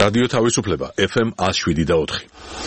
რადიო თავისუფლება FM 107.4.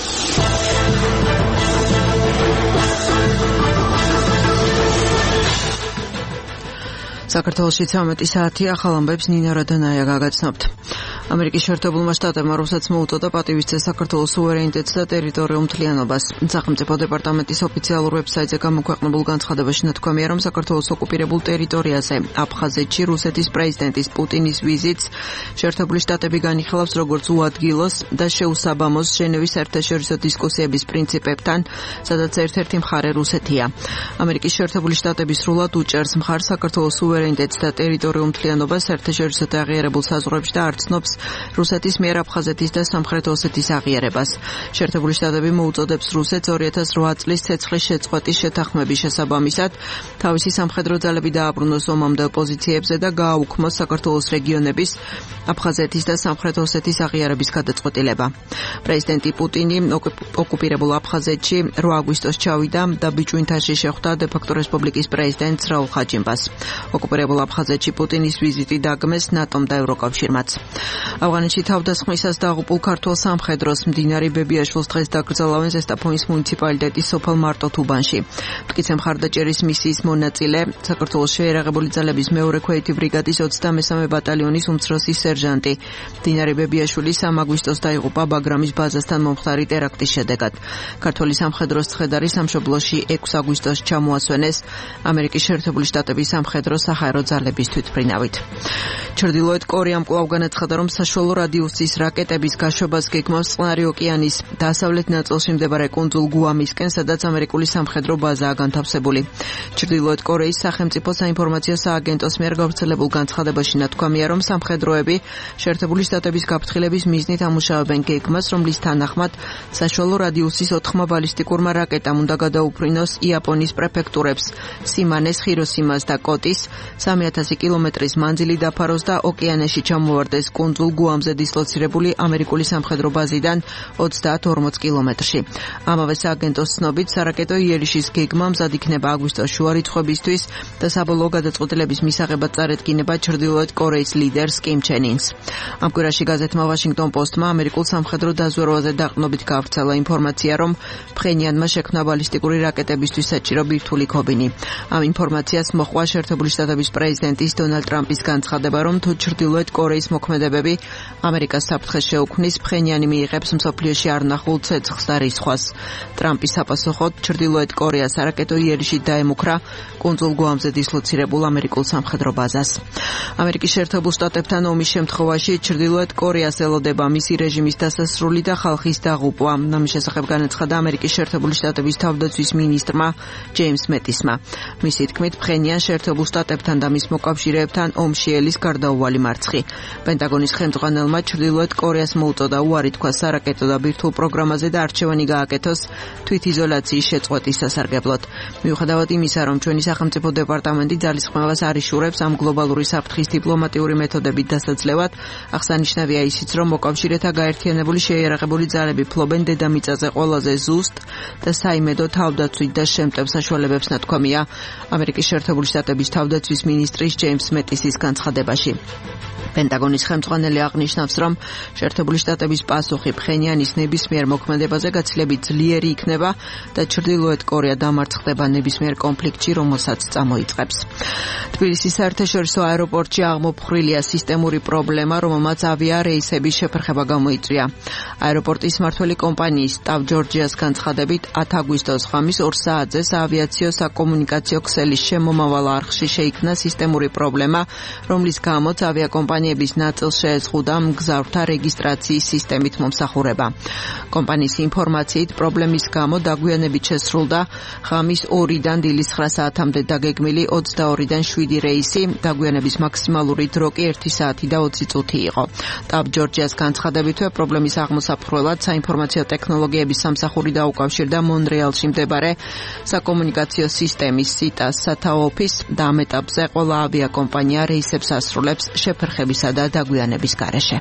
საქართველოში 13 საათია, ახალ ამბებს ნინა რადანაია გაგაცნობთ. ამერიკის შეერთებულმა შტატებმა რუსეთს მოუწოდა პატივისცეს საქართველოს სუვერენიტეტს და ტერიტორიულ მთლიანობას. სახელმწიფო დეპარტამენტის ოფიციალურ ვებსაიტზე გამოქვეყნებულ განცხადებაში ნათქვამია, რომ საქართველოს ოკუპირებულ ტერიტორიაზე აფხაზეთში რუსეთის პრეზიდენტის პუტინის ვიზიტს შეერთებული შტატები განიხილავს როგორც უადგილოს და შეუსაბამოს ჟენევის საერთაშორისო დისკუსიების პრინციპებთან, სადაც ერთ-ერთი მხარე რუსეთია. ამერიკის შეერთებული შტატები სრულად უჭერს მხარს საქართველოს სუვერენიტეტს და ტერიტორიულ მთლიანობას საერთაშორისო აღიარებულ საზღვრებში და არ ცნობს რუსეთის მიერ აფხაზეთის და სამხრეთ ოსეთის აღიარებას. შეერთებული შტატები მოუწოდებს რუსეთს 2008 წლის ცეცხლის შეწყვეტის შეთანხმების შესაბამისად თავისი სამხედრო ძალები დააბრუნოს ომამდელ პოზიციებზე და გააუქმოს საქართველოს რეგიონების აფხაზეთის და სამხრეთ ოსეთის აღიარების გადაწყვეტილება. პრეზიდენტი პუტინი ოკუპირებულ აფხაზეთში 8 აგვისტოს ჩავიდა და ბიჭვინთაში შეხვდა დე-ფაქტო რესპუბლიკის პრეზიდენტს რაულ ხაჯიმბას. ოკუპირებულ აფხაზეთში პუტინის ვიზიტი დაგმეს ნატომ და ევროკავშირმაც. ავღანეთში თავდასხმისას დაღუპულ ქართველ სამხედროს მდინარე ბებიაშვილს დღეს დაკრძალავენ ზესტაფონის მუნიციპალიტეტის სოფელ მარტოთუბანში. მტკიცე მხარდაჭერის მისიის მონაწილე, საქართველოს შეიარაღებული ძალების მეორე ქვეითი ბრიგადის 23 ბატალიონის უმცროსი სერჟანტი მდინარე ბებიაშვილი 3 აგვისტოს დაიღუპა ბაგრამის ბაზასთან მომხდარი ტერაქტის შედეგად. ქართველი სამხედროს ცხედარი სამშობლოში 6 აგვისტოს ჩამოასვენეს ამერიკის შეერთებული შტატების სამხედრო საჰაერო ძალების თვითმფრინავით. ჩრდილოეთ კორეამ კვლავ განაცხადა, რომ საშუალო რადიუსის რაკეტების გაშვებას გეგმავს წყნარი ოკეანის დასავლეთ ნაწილში მდებარე კუნძულ გუამისკენ, სადაც ამერიკული სამხედრო ბაზაა განთავსებული. ჩრდილოეთ კორეის სახელმწიფო საინფორმაციო სააგენტოს მიერ გავრცელებულ განცხადებაში ნათქვამია, რომ სამხედროები შეერთებული შტატების გაფრთხილების მიზნით ამუშავებენ გეგმას, რომლის თანახმად საშუალო რადიუსის 4 ბალისტიკურმა რაკეტამ უნდა გადაუფრინოს იაპონიის პრეფექტურებს სიმანეს, ხიროსიმას და კოტის 3000 კილომეტრის მანძილი დაფაროს და ოკეანეში ჩამოვარდეს კუნძულ გუამზე დისლოცირებული ამერიკული სამხედრო ბაზიდან 30-40 კილომეტრში. ამავე სააგენტოს ცნობით, სარაკეტო იერიშის გეგმა მზად იქნება აგვისტოს შუა რიცხვებისთვის და საბოლოო გადაწყვეტილების მისაღებად წარედგინება ჩრდილოეთ კორეის ლიდერს კიმ ჩენ ინს. ამ კვირაში გაზეთმა ვაშინგტონ პოსტმა ამერიკულ სამხედრო დაზვერვაზე დაყრდნობით გავრცელა ინფორმაცია, რომ ფხენიანმა შექმნა ბალისტიკური რაკეტებისთვის საჭირო ბირთვული ქობინი. ამ ინფორმაციას მოჰყვა შეერთებული შტატების პრეზიდენტის დონალდ ტრამპის განცხადება, რომ თუ ჩრდილოეთ კორეის მოქმედებები ამერიკას საფრთხეს შეუქმნის, ფხენიანი მიიღებს მსოფლიოში არ ნახულ ცეცხლს და რისხვას. ტრამპის საპასუხოდ ჩრდილოეთ კორეას სარაკეტო იერიში დაემუქრა კუნძულ გუამზე დისლოცირებულ ამერიკულ სამხედრო ბაზას. ამერიკის შეერთებულ შტატებთან ომის შემთხვევაში ჩრდილოეთ კორეას ელოდება მისი რეჟიმის დასასრული და ხალხის დაღუპვა. ამის შესახებ განაცხადა ამერიკის შეერთებული შტატების თავდაცვის მინისტრმა ჯეიმს მეტისმა. მისი თქმით, ფხენიან შეერთებულ შტატებთან და მის მოკავშირეებთან ომში ელის გარდაუვალი მარცხი. პენტაგონის ხელმძღვანელმა ჩრდილოეთ კორეას მოუწოდა უარი თქვა სარაკეტო და ბირთვულ პროგრამაზე და არჩევანი გააკეთოს თვითიზოლაციის შეწყვეტის სასარგებლოდ. მიუხედავად იმისა, რომ ჩვენი სახელმწიფო დეპარტამენტი ძალისხმევას არ იშურებს ამ გლობალური საფრთხის დიპლომატიური მეთოდებით დასაძლევად, აღსანიშნავია ისიც, რომ მოკავშირეთა გაერთიანებული შეიარაღებული ძალები ფლობენ დედამიწაზე ყველაზე ზუსტ და საიმედო თავდაცვით და შემტევ საშუალებებს ნათქვამია ამერიკის შეერთებული შტატების თავდაცვის მინისტრის ჯეიმს მეტისის განცხადებაში. პენტაგონის ხელმძღვანელი აღნიშნავს, რომ შეერთებული შტატების პასუხი ფხენიანის ნებისმიერ მოქმედებაზე გაცილებით ძლიერი იქნება და ჩრდილოეთ კორეა დამარცხდება ნებისმიერ კონფლიქტში, რომელსაც წამოიწყებს. თბილისის საერთაშორისო აეროპორტში აღმოფხრილია სისტემური პრობლემა, რომელმაც ავიარეისების შეფერხება გამოიწვია. აეროპორტის მმართველი კომპანიის TAV Georgia's განცხადებით, 10 აგვისტოს ღამის 2 საათზე საავიაციო საკომუნიკაციო ქსელის შემომავალ არხში შეიქმნა სისტემური პრობლემა, რომლის გამოც ავიაკომპანიების ნაწილს შეეზღუდა მგზავრთა რეგისტრაციის სისტემით მომსახურება. კომპანიის ინფორმაციით, პრობლემის გამო დაგვიანებით შესრულდა ღამის 2-დან დილის 9 საათამდე დაგეგმილი 22-დან 7 რეისი, დაგვიანების მაქსიმალური დრო კი 1 საათი და 20 წუთი იყო. TAV Georgia's განცხადებითვე პრობლემის აღმოსაფრველად საინფორმაციო ტექნოლოგიების სამსახური დაუკავშირდა მონრეალში მდებარე საკომუნიკაციო სისტემის SITA-ს სათაო ოფისს და ამ ეტაპზე ყველა ავიაკომპანია რეისებს ასრულებს შეფერხებისა და დაგვიანების გარეშე.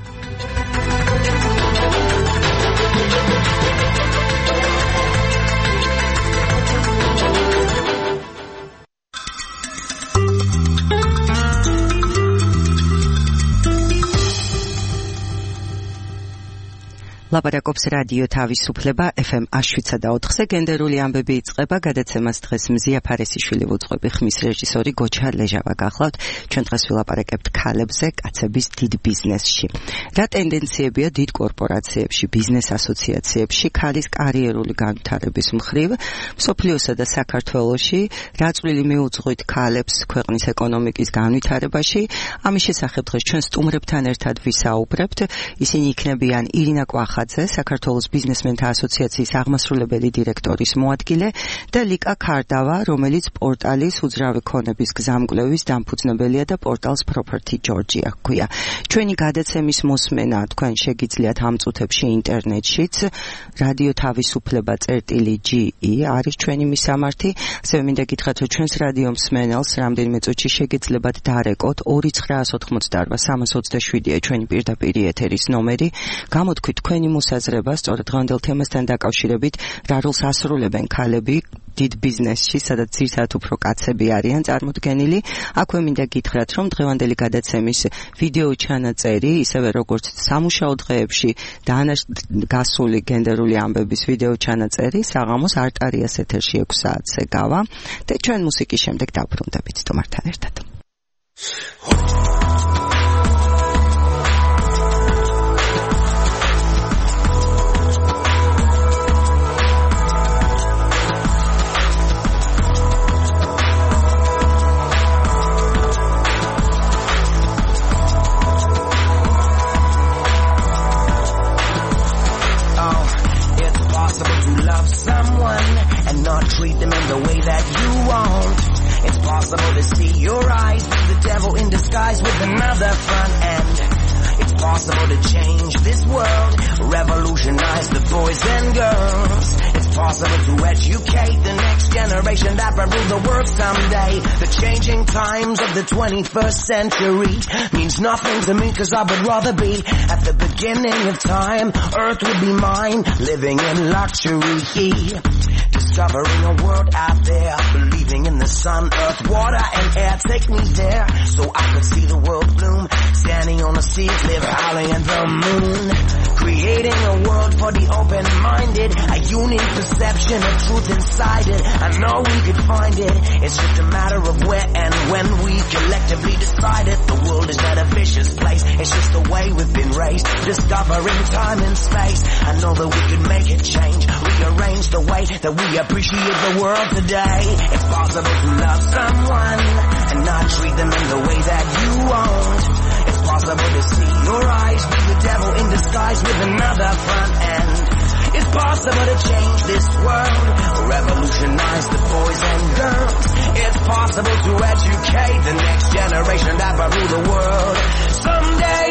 ლაპარაკობს რადიო თავისუფლება FM 107.4-ზე გენდერული ამბები იწყება გადაცემას დღეს მზია ფარესიშვილი ვუძღვები ხმის რეჟისორი გოჩა ლეჟავა გახლავთ ჩვენ დღეს ვილაპარაკებთ ქალებზე კაცების დიდ ბიზნესში რა ტენდენციებია დიდ კორპორაციებში ბიზნეს ასოციაციებში ქალის კარიერული განვითარების მხრივ მსოფლიოსა და საქართველოში რა წვლილი მიუძღვით ქალებს ქვეყნის ეკონომიკის განვითარებაში ამის შესახებ დღეს ჩვენ სტუმრებთან ერთად ვისაუბრებთ ისინი იქნებიან ირინა კვახაძე, საქართველოს ბიზნესმენთა ასოციაციის აღმასრულებელი დირექტორის მოადგილე და ლიკა ქარდავა, რომელიც პორტალის უძრავი ქონების გზამკვლევის დამფუძნებელია და პორტალს Property Georgia ჰქვია. ჩვენი გადაცემის მოსმენა თქვენ შეგიძლიათ ამ წუთებში ინტერნეტშიც რადიო თავისუფლება.ge არის ჩვენი მისამართი. ასევე მინდა გითხრათ, რომ ჩვენს რადიო მსმენელს რამდენიმე წუთში შეგიძლიათ დარეკოთ 2988-327-ია ჩვენი პირდაპირ ეთერის ნომერი. გამოთქვით თქვენი მოსაზრება სწორედ დღევანდელ თემასთან დაკავშირებით, რა როლს ასრულებენ ქალები დიდ ბიზნესში, სადაც ძირითადად უფრო კაცები არიან წარმოდგენილი. აქვე მინდა გითხრათ, რომ დღევანდელი გადაცემის ვიდეო ჩანაწერი, ისევე როგორც სამუშაო დღეებში გასული გენდერული ამბების ვიდეო ჩანაწერი, საღამოს არტარიას ეთერში 6 საათზე გავა და ჩვენ მუსიკის შემდეგ დავბრუნდებით სტუმართან ერთად. Treat them in the way that you want. It's possible to see your eyes be the devil in disguise with another front end. It's possible to change this world, revolutionize the boys and girls. It's possible to educate the next generation that will rule the world someday. The changing times of the 21st century means nothing to me, cause I would rather be at the beginning of time. Earth would be mine, living in luxury. Discovering a world out there, believing in the sun, earth, water, and air. Take me there, so I could see the world bloom. Standing on the seas, live howling at the moon. Creating a world for the open-minded, a unique perception of truth inside it. I know we could find it, it's just a matter of where and when we collectively decide it. The world is not a vicious place, it's just the way we've been raised. Discovering time and space, I know that we could make it change. Rearrange the way that we appreciate the world today. It's possible to love someone and not treat them in the way that you want. It's possible to see your eyes be the devil in disguise with another front end. It's possible to change this world, revolutionize the boys and girls. It's possible to educate the next generation that will rule the world someday.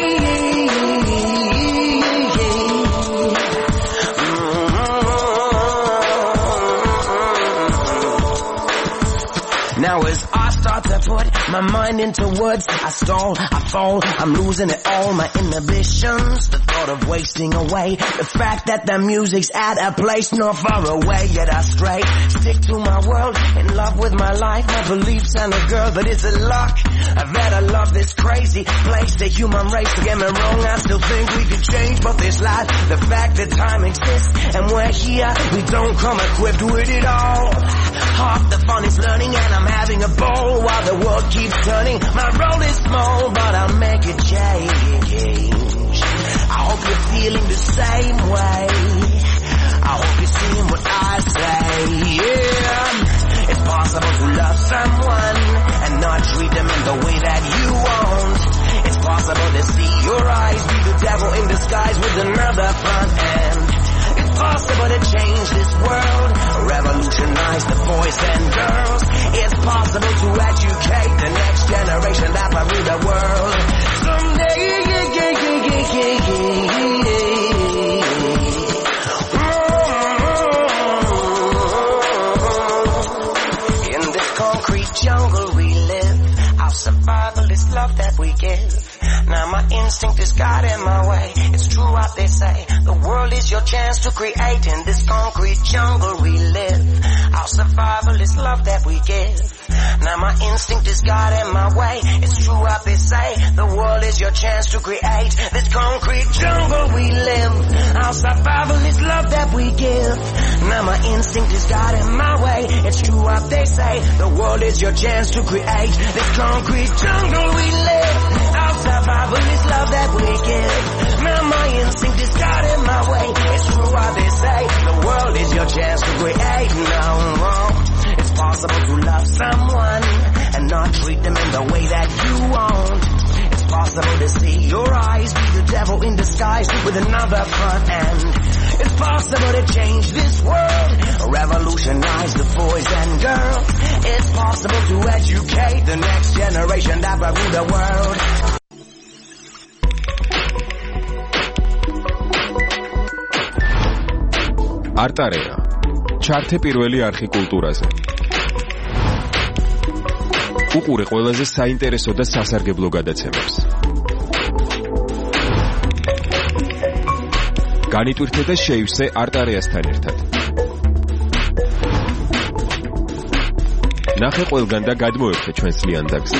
Now as I start to put my mind into words, I stall, I fall, I'm losing it all, my inhibitions, the thought of wasting away, the fact that the music's at a place not far away, yet I stray, stick to my world, in love with my life, my beliefs and a girl, but it's a luck, that I love this crazy place, the human race, don't get me wrong, I still think we could change, but this life, the fact that time exists, and we're here, we don't come equipped with it all. Half the fun is learning and I'm having a ball while the world keeps turning. My role is small, but I'll make a change. I hope you're feeling the same way. I hope you're seeing what I say. Yeah, it's possible to love someone and not treat them in the way that you want. It's possible to see your eyes be the devil in disguise with another front end. It's possible to change this world, revolutionize the boys and girls. It's possible to educate the next generation that will rule the world someday. In this concrete jungle we live, our survival is love that we give. Now my instinct is guiding my way. It's true what they say, the world is your chance to create. In this concrete jungle we live, our survival is love that we give. Now my instinct is guiding my way. It's true what they say, the world is your chance to create this concrete jungle we live. Our survival is love that we give. Now my instinct is guiding my way. It's true what they say, the world is your chance to create this concrete jungle we live. Our survival is love that we give. Now my instinct is guiding my way. It's true what they say, the world is your chance to create. No, it's possible to love someone and not treat them in the way that you want. It's possible to see your eyes be the devil in disguise with another front end. It's possible to change this world, revolutionize the boys and girls. It's possible to educate the next generation that will rule the world. არტარეა ჩართე პირველი არხი კულტურაზე. უყურე ყველაზე საინტერესო და სასარგებლო გადაცემებს. განიტვირთე და შეივსე არტარეასთან ერთად. ნახე ყველგან და გადმოერთე ჩვენს ლიანდაგზე.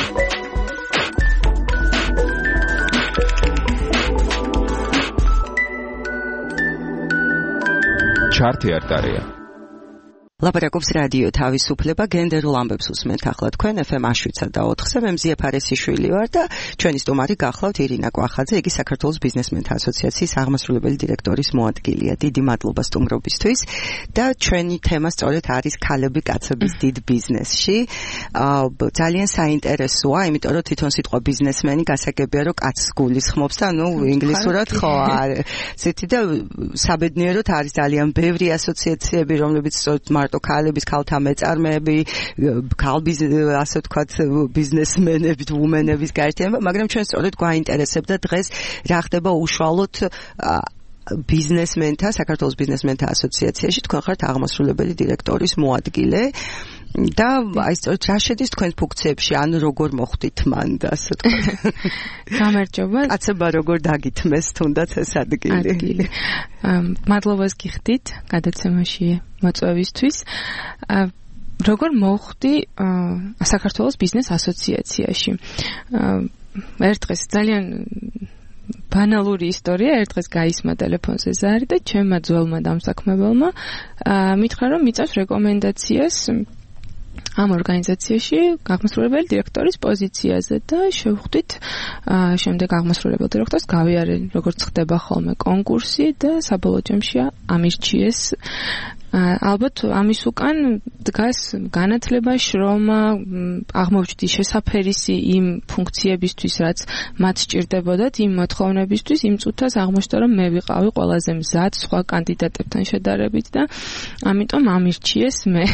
ჩართე არტარეა. ლაპარაკობს რადიო თავისუფლება, გენდერულ ამბებს უსმენთ ახლა თქვენ FM 7/4-ზე. მე მზია ფარესიშვილი ვარ და ჩვენი სტუმარი გახლავთ ირინა კვახაძე, იგი საქართველოს ბიზნესმენთა ასოციაციის აღმასრულებელი დირექტორის მოადგილეა. დიდი მადლობა სტუმრობისთვის და ჩვენი თემა სწორედ არის ქალები კაცების დიდ ბიზნესში. ძალიან საინტერესოა, იმიტომ რომ თვითონ სიტყვა ბიზნესმენი გასაგებია, რომ კაცს გულისხმობს და ინგლისურად ხო ზეთი და საბედნიეროდ არის ძალიან ბევრი ასოციაციები, რომლებიც სწორედ ქალების ქალთა მეწარმეები, ასე ვთქვათ, ბიზნესმენები, ვუმენების გაერთიანება, მაგრამ ჩვენ სწორედ გვაინტერესებდა დღეს რა ხდება უშუალოდ ბიზნესმენთა, საქართველოს ბიზნესმენთა ასოციაციაში, თქვენ ხართ აღმასრულებელი დირექტორის მოადგილე. და აი სწორედ რა შედის თქვენს ფუნქციებში, ან როგორ მოხვდით მან და ასე ვთქვათ. გამარჯობა. კაცება როგორ დაგითმეს თუნდაც ეს ადგილი. მადლობას გიხდით გადაცემაში მოწვევისთვის. როგორ მოხვდი საქართველოს ბიზნეს ასოციაციაში? ერთ დღეს ძალიან ბანალური ისტორია, ერთ დღეს გაისმა ტელეფონზე ზარი და ჩემმა ძველმა დამსაქმებელმა მითხრა, რომ მიწევს რეკომენდაციას ამ ორგანიზაციაში აღმასრულებელი დირექტორის პოზიციაზე და შევხვდით შემდეგ აღმასრულებელ დირექტორს გავიარე, როგორც ხდება ხოლმე კონკურსი და საბოლოო ჯამში ამირჩიეს. ალბათ ამის უკან დგას განათლება, შრომა, აღმოჩნდი შესაფერისი იმ ფუნქციებისთვის, რაც მათ სჭირდებოდათ, იმ მოთხოვნებისთვის, იმ წუთას აღმოჩნდა, რომ მე ვიყავი ყველაზე მზად სხვა კანდიდატებთან შედარებით და ამიტომ ამირჩიეს მე.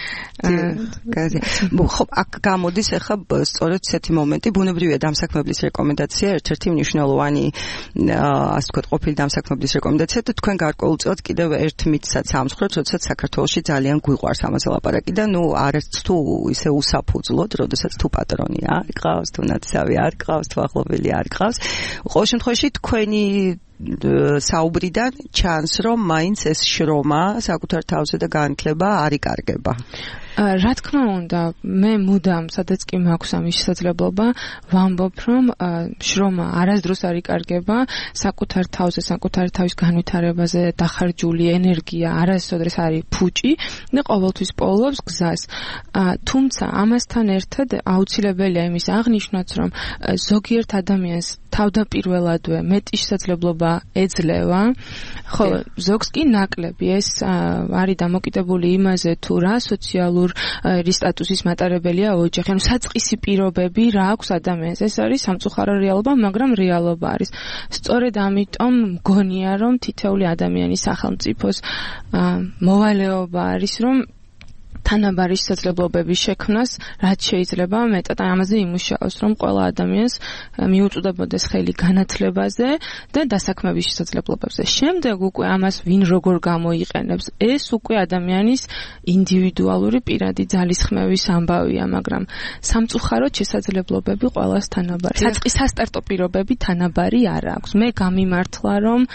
ხო, აქ გამოდის ახლა სწორედ ესეთი მომენტი, ბუნებრივია დამსაქმებლის რეკომენდაცია, ერთ-ერთი მნიშვნელოვანი, ასე ვთქვათ, ყოფილი დამსაქმებლის რეკომენდაცია და თქვენ გარკვეულწილად კიდევ ერთ მითსაც ამსხრობთ, როდესაც საქართველოში ძალიან გვიყვარს ამაზე ლაპარაკი და არც თუ ისე უსაფუძვლოდ, როდესაც თუ პატრონი არ გყავს, თუ ნაცავი არ გყავს, თუ ახლობელი არ გყავს. ყოველ შემთხვევაში თქვენი საუბრიდან ჩანს, რომ მაინც ეს შრომა საკუთარ თავზე და განათლება არ იკარგება. რა თქმა უნდა, მე მუდამ, სადაც კი მაქვს ამის შესაძლებლობა, ვამბობ, რომ შრომა არასდროს არ იკარგება, საკუთარ თავზე, საკუთარი თავის განვითარებაზე დახარჯული ენერგია არასოდეს არის ფუჭი და ყოველთვის პოულობს გზას. თუმცა ამასთან ერთად აუცილებელია იმის აღნიშვნაც, რომ ზოგიერთ ადამიანს თავდაპირველადვე მეტი შესაძლებლობა ეძლევა, ხოლო ზოგს კი ნაკლები. ეს არის დამოკიდებული იმაზე, თუ რა სოციალურ სტატუსის მატარებელია ოჯახი, ანუ საწყისი პირობები რა აქვს ადამიანს. ეს არის სამწუხარო რეალობა, მაგრამ რეალობა არის. სწორედ ამიტომ მგონია, რომ თითოეული ადამიანის სახელმწიფოს მოვალეობა არის, რომ თანაბარი შესაძლებლობების შექმნას, რაც შეიძლება მეტად ამაზე იმუშაოს, რომ ყველა ადამიანს მიუწვდებოდეს ხელი განათლებაზე და დასაქმების შესაძლებლობებზე. შემდეგ უკვე ამას ვინ როგორ გამოიყენებს, ეს უკვე ადამიანის ინდივიდუალური პირადი ძალისხმევის ამბავია, მაგრამ სამწუხაროდ შესაძლებლობები ყველას თანაბარი. სასტარტო პირობები თანაბარი არ აქვს. მე გამიმართლა, რომ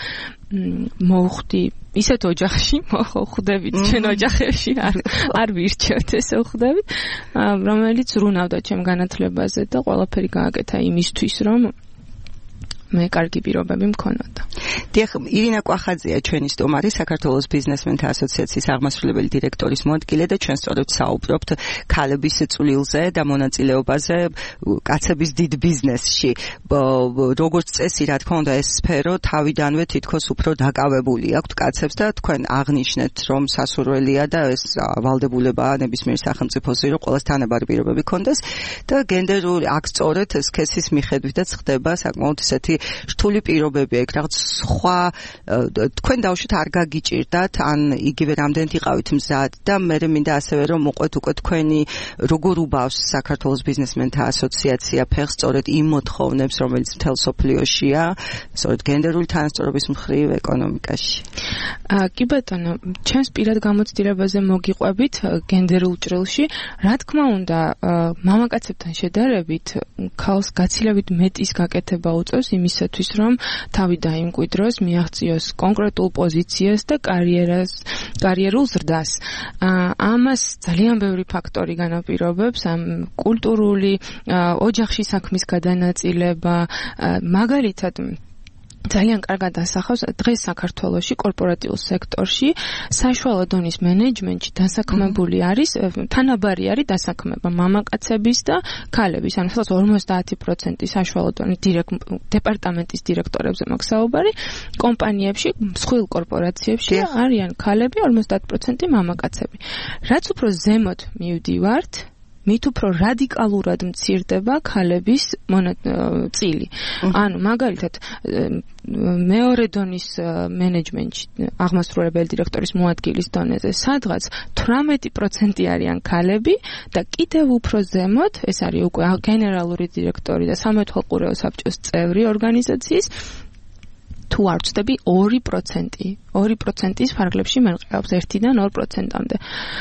მოვხვდი ისეთ ოჯახში მოხვდებით ჩვენ ოჯახებში არ ვირჩევთ ესე ვხვდებით რომელიც რუნავდა ჩემ განათლებაზე და ყველაფერი გააკეთა იმისთვის რომ მე კარგი პირობები მქონოდა. დიახ, ირინა კვახაძეა ჩვენი სტუმარი, საქართველოს ბიზნესმენთა ასოციაციის აღმასრულებელი დირექტორის მოადგილე და ჩვენ სწორედ საუბრობთ ქალების წვლილზე და მონაწილეობაზე კაცების დიდ ბიზნესში. როგორც წესი, რა თქმა უნდა, ეს სფერო თავიდანვე თითქოს უფრო დაკავებული აქვს კაცებს და თქვენ აღნიშნეთ, რომ სასურველია და ეს ვალდებულებაა ნებისმიერ სახელმწიფოზე, რომ ყველას თანაბარი პირობები ქონდეს და გენდერული აქ სწორედ სქესის მიხედვითაც ხდება საკმაოდ ისეთი რთული პირობები ეგ რაღაც სხვა თქვენ დავშოთ არ გაგიჭირდათ ან იგივე რამდენად იყავით მზად და მე მინდა ასევე რომ მოყვეთ უკვე თქვენი როგორ უბავს საქართველოს ბიზნესმენთა ასოციაცია ფეხს სწორედ იმ მოთხოვნებს რომელიც მთელ სოფლიოშია სწორედ გენდერული თანასწორობის მხრივ ეკონომიკაში. კი ბატონო, ჩემს პირად გამოცდილებაზე მოგიყვებით გენდერულ ჭრილში, რა თქმა უნდა, მამაკაცებთან შედარებით ქალს გაცილებით მეტის გაკეთება უწევს იმისათვის, რომ თავი დაიმკვიდროს, მიაღწიოს კონკრეტულ პოზიციას და კარიერულ ზრდას. ამას ძალიან ბევრი ფაქტორი განაპირობებს, ამ კულტურული, ოჯახში საქმის გადანაწილება, მაგალითად ძალიან კარგად ასახავს დღეს საქართველოში კორპორატიულ სექტორში საშუალო დონის მენეჯმენტში დასაქმებული არის თანაბარი არის დასაქმება მამაკაცების და ქალების. ანუ 50% საშუალო დონის დეპარტამენტის დირექტორებზე მაქვს საუბარი, კომპანიებში, მსხვილ კორპორაციებში არიან ქალები, 50% მამაკაცები. რაც უფრო ზემოთ მივდივართ, მით უფრო რადიკალურად მცირდება ქალების წილი. ანუ მაგალითად მეორე დონის მენეჯმენტში აღმასრულებელი დირექტორის მოადგილის დონეზე სადღაც 18% არიან ქალები და კიდევ უფრო ზემოთ ეს არის უკვე გენერალური დირექტორი და სამეთვალყურეო საბჭოს წევრი ორგანიზაციის თუ არ ვწდები 2%. 2%-ის ფარგლებში მენყევს 1-დან 2%-მდე.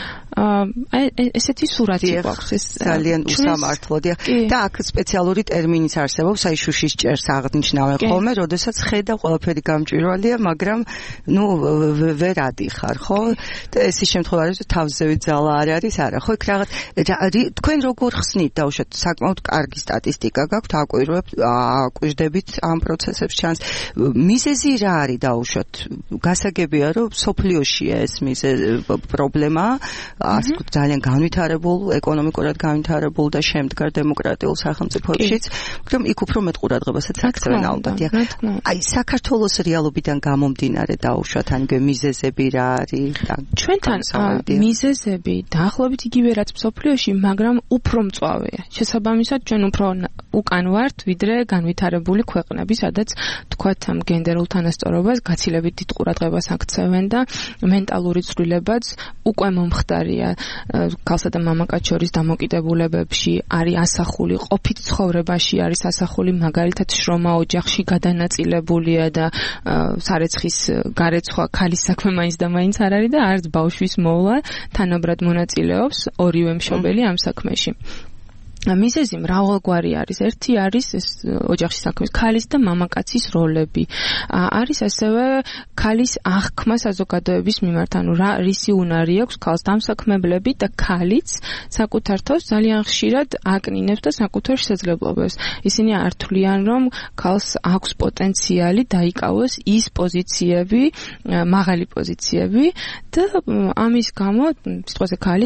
ესეთი სურათი გვაქვს ეს ძალიან უსამართლოა და აქ სპეციალური ტერმინიც არსებობს, აი შუშის ჭერს აღნიშნავენ ხოლმე, როდესაც ხედა ყველაფერი გამჭვირვალეა, მაგრამ ნუ ვერ ადიხარ, ხო? და ეს ის შემთხვევა არის, რომ თავზევი ძალა არ არის, არა, ხო? იქ რაღაც თქვენ როგორ ხსნით დაუშვათ, საკმაოდ კარგი სტატისტიკა გაქვთ, აკვირდებით ამ პროცესებს ჩანს. მიზეზი რა არის დაუშვათ? გასაგებია, რომ სოფლიოშია ეს პრობლემა. ასე ვთქვათ, ძალიან განვითარებულ, ეკონომიკურად განვითარებულ და შემდგარ დემოკრატიულ სახელმწიფოებშიც, მაგრამ იქ უფრო მეტ ყურადღებასაც აქცევენ ალბათ. აი, საქართველოს რეალობიდან გამომდინარე დაუშვათ, ან მიზეზები რა არის? ჩვენთან მიზეზები დაახლოებით იგივე რაც მსოფლიოში, მაგრამ უფრო მწვავეა. შესაბამისად, ჩვენ უფრო უკან ვართ, ვიდრე განვითარებული ქვეყნები, სადაც თქვათ ამ გენდერულ თანასწორობას გაცილებით დიდ ყურადღებას აქცევენ და მენტალური ცვლილებაც უკვე მომხდარია ქალსა და მამაკაც შორის დამოკიდებულებებში არის ასახული, ყოფით ცხოვრებაში არის ასახული, მაგალითად შრომა ოჯახში გადანაწილებულია და სარეცხის გარეცხვა ქალის საქმე მაინც და მაინც არ არის და არც ბავშვის მოვლა თანაბრად მონაწილეობს ორივე მშობელი ამ საქმეში. მიზეზი მრავალგვარი არის. ერთი არის ეს ოჯახში საქმის ქალის და მამაკაცის როლები. არის ასევე ქალის აღქმა საზოგადოების მიმართ, ანუ რისი უნარი აქვს ქალს დამსაქმებლები და ქალიც საკუთარ თავს ძალიან ხშირად აკნინებს და საკუთარ შესაძლებლობებს. ისინი არ თვლიან, რომ ქალს აქვს პოტენციალი დაიკავოს ის პოზიციები, მაღალი პოზიციები და ამის გამო სიტყვაზე ქალი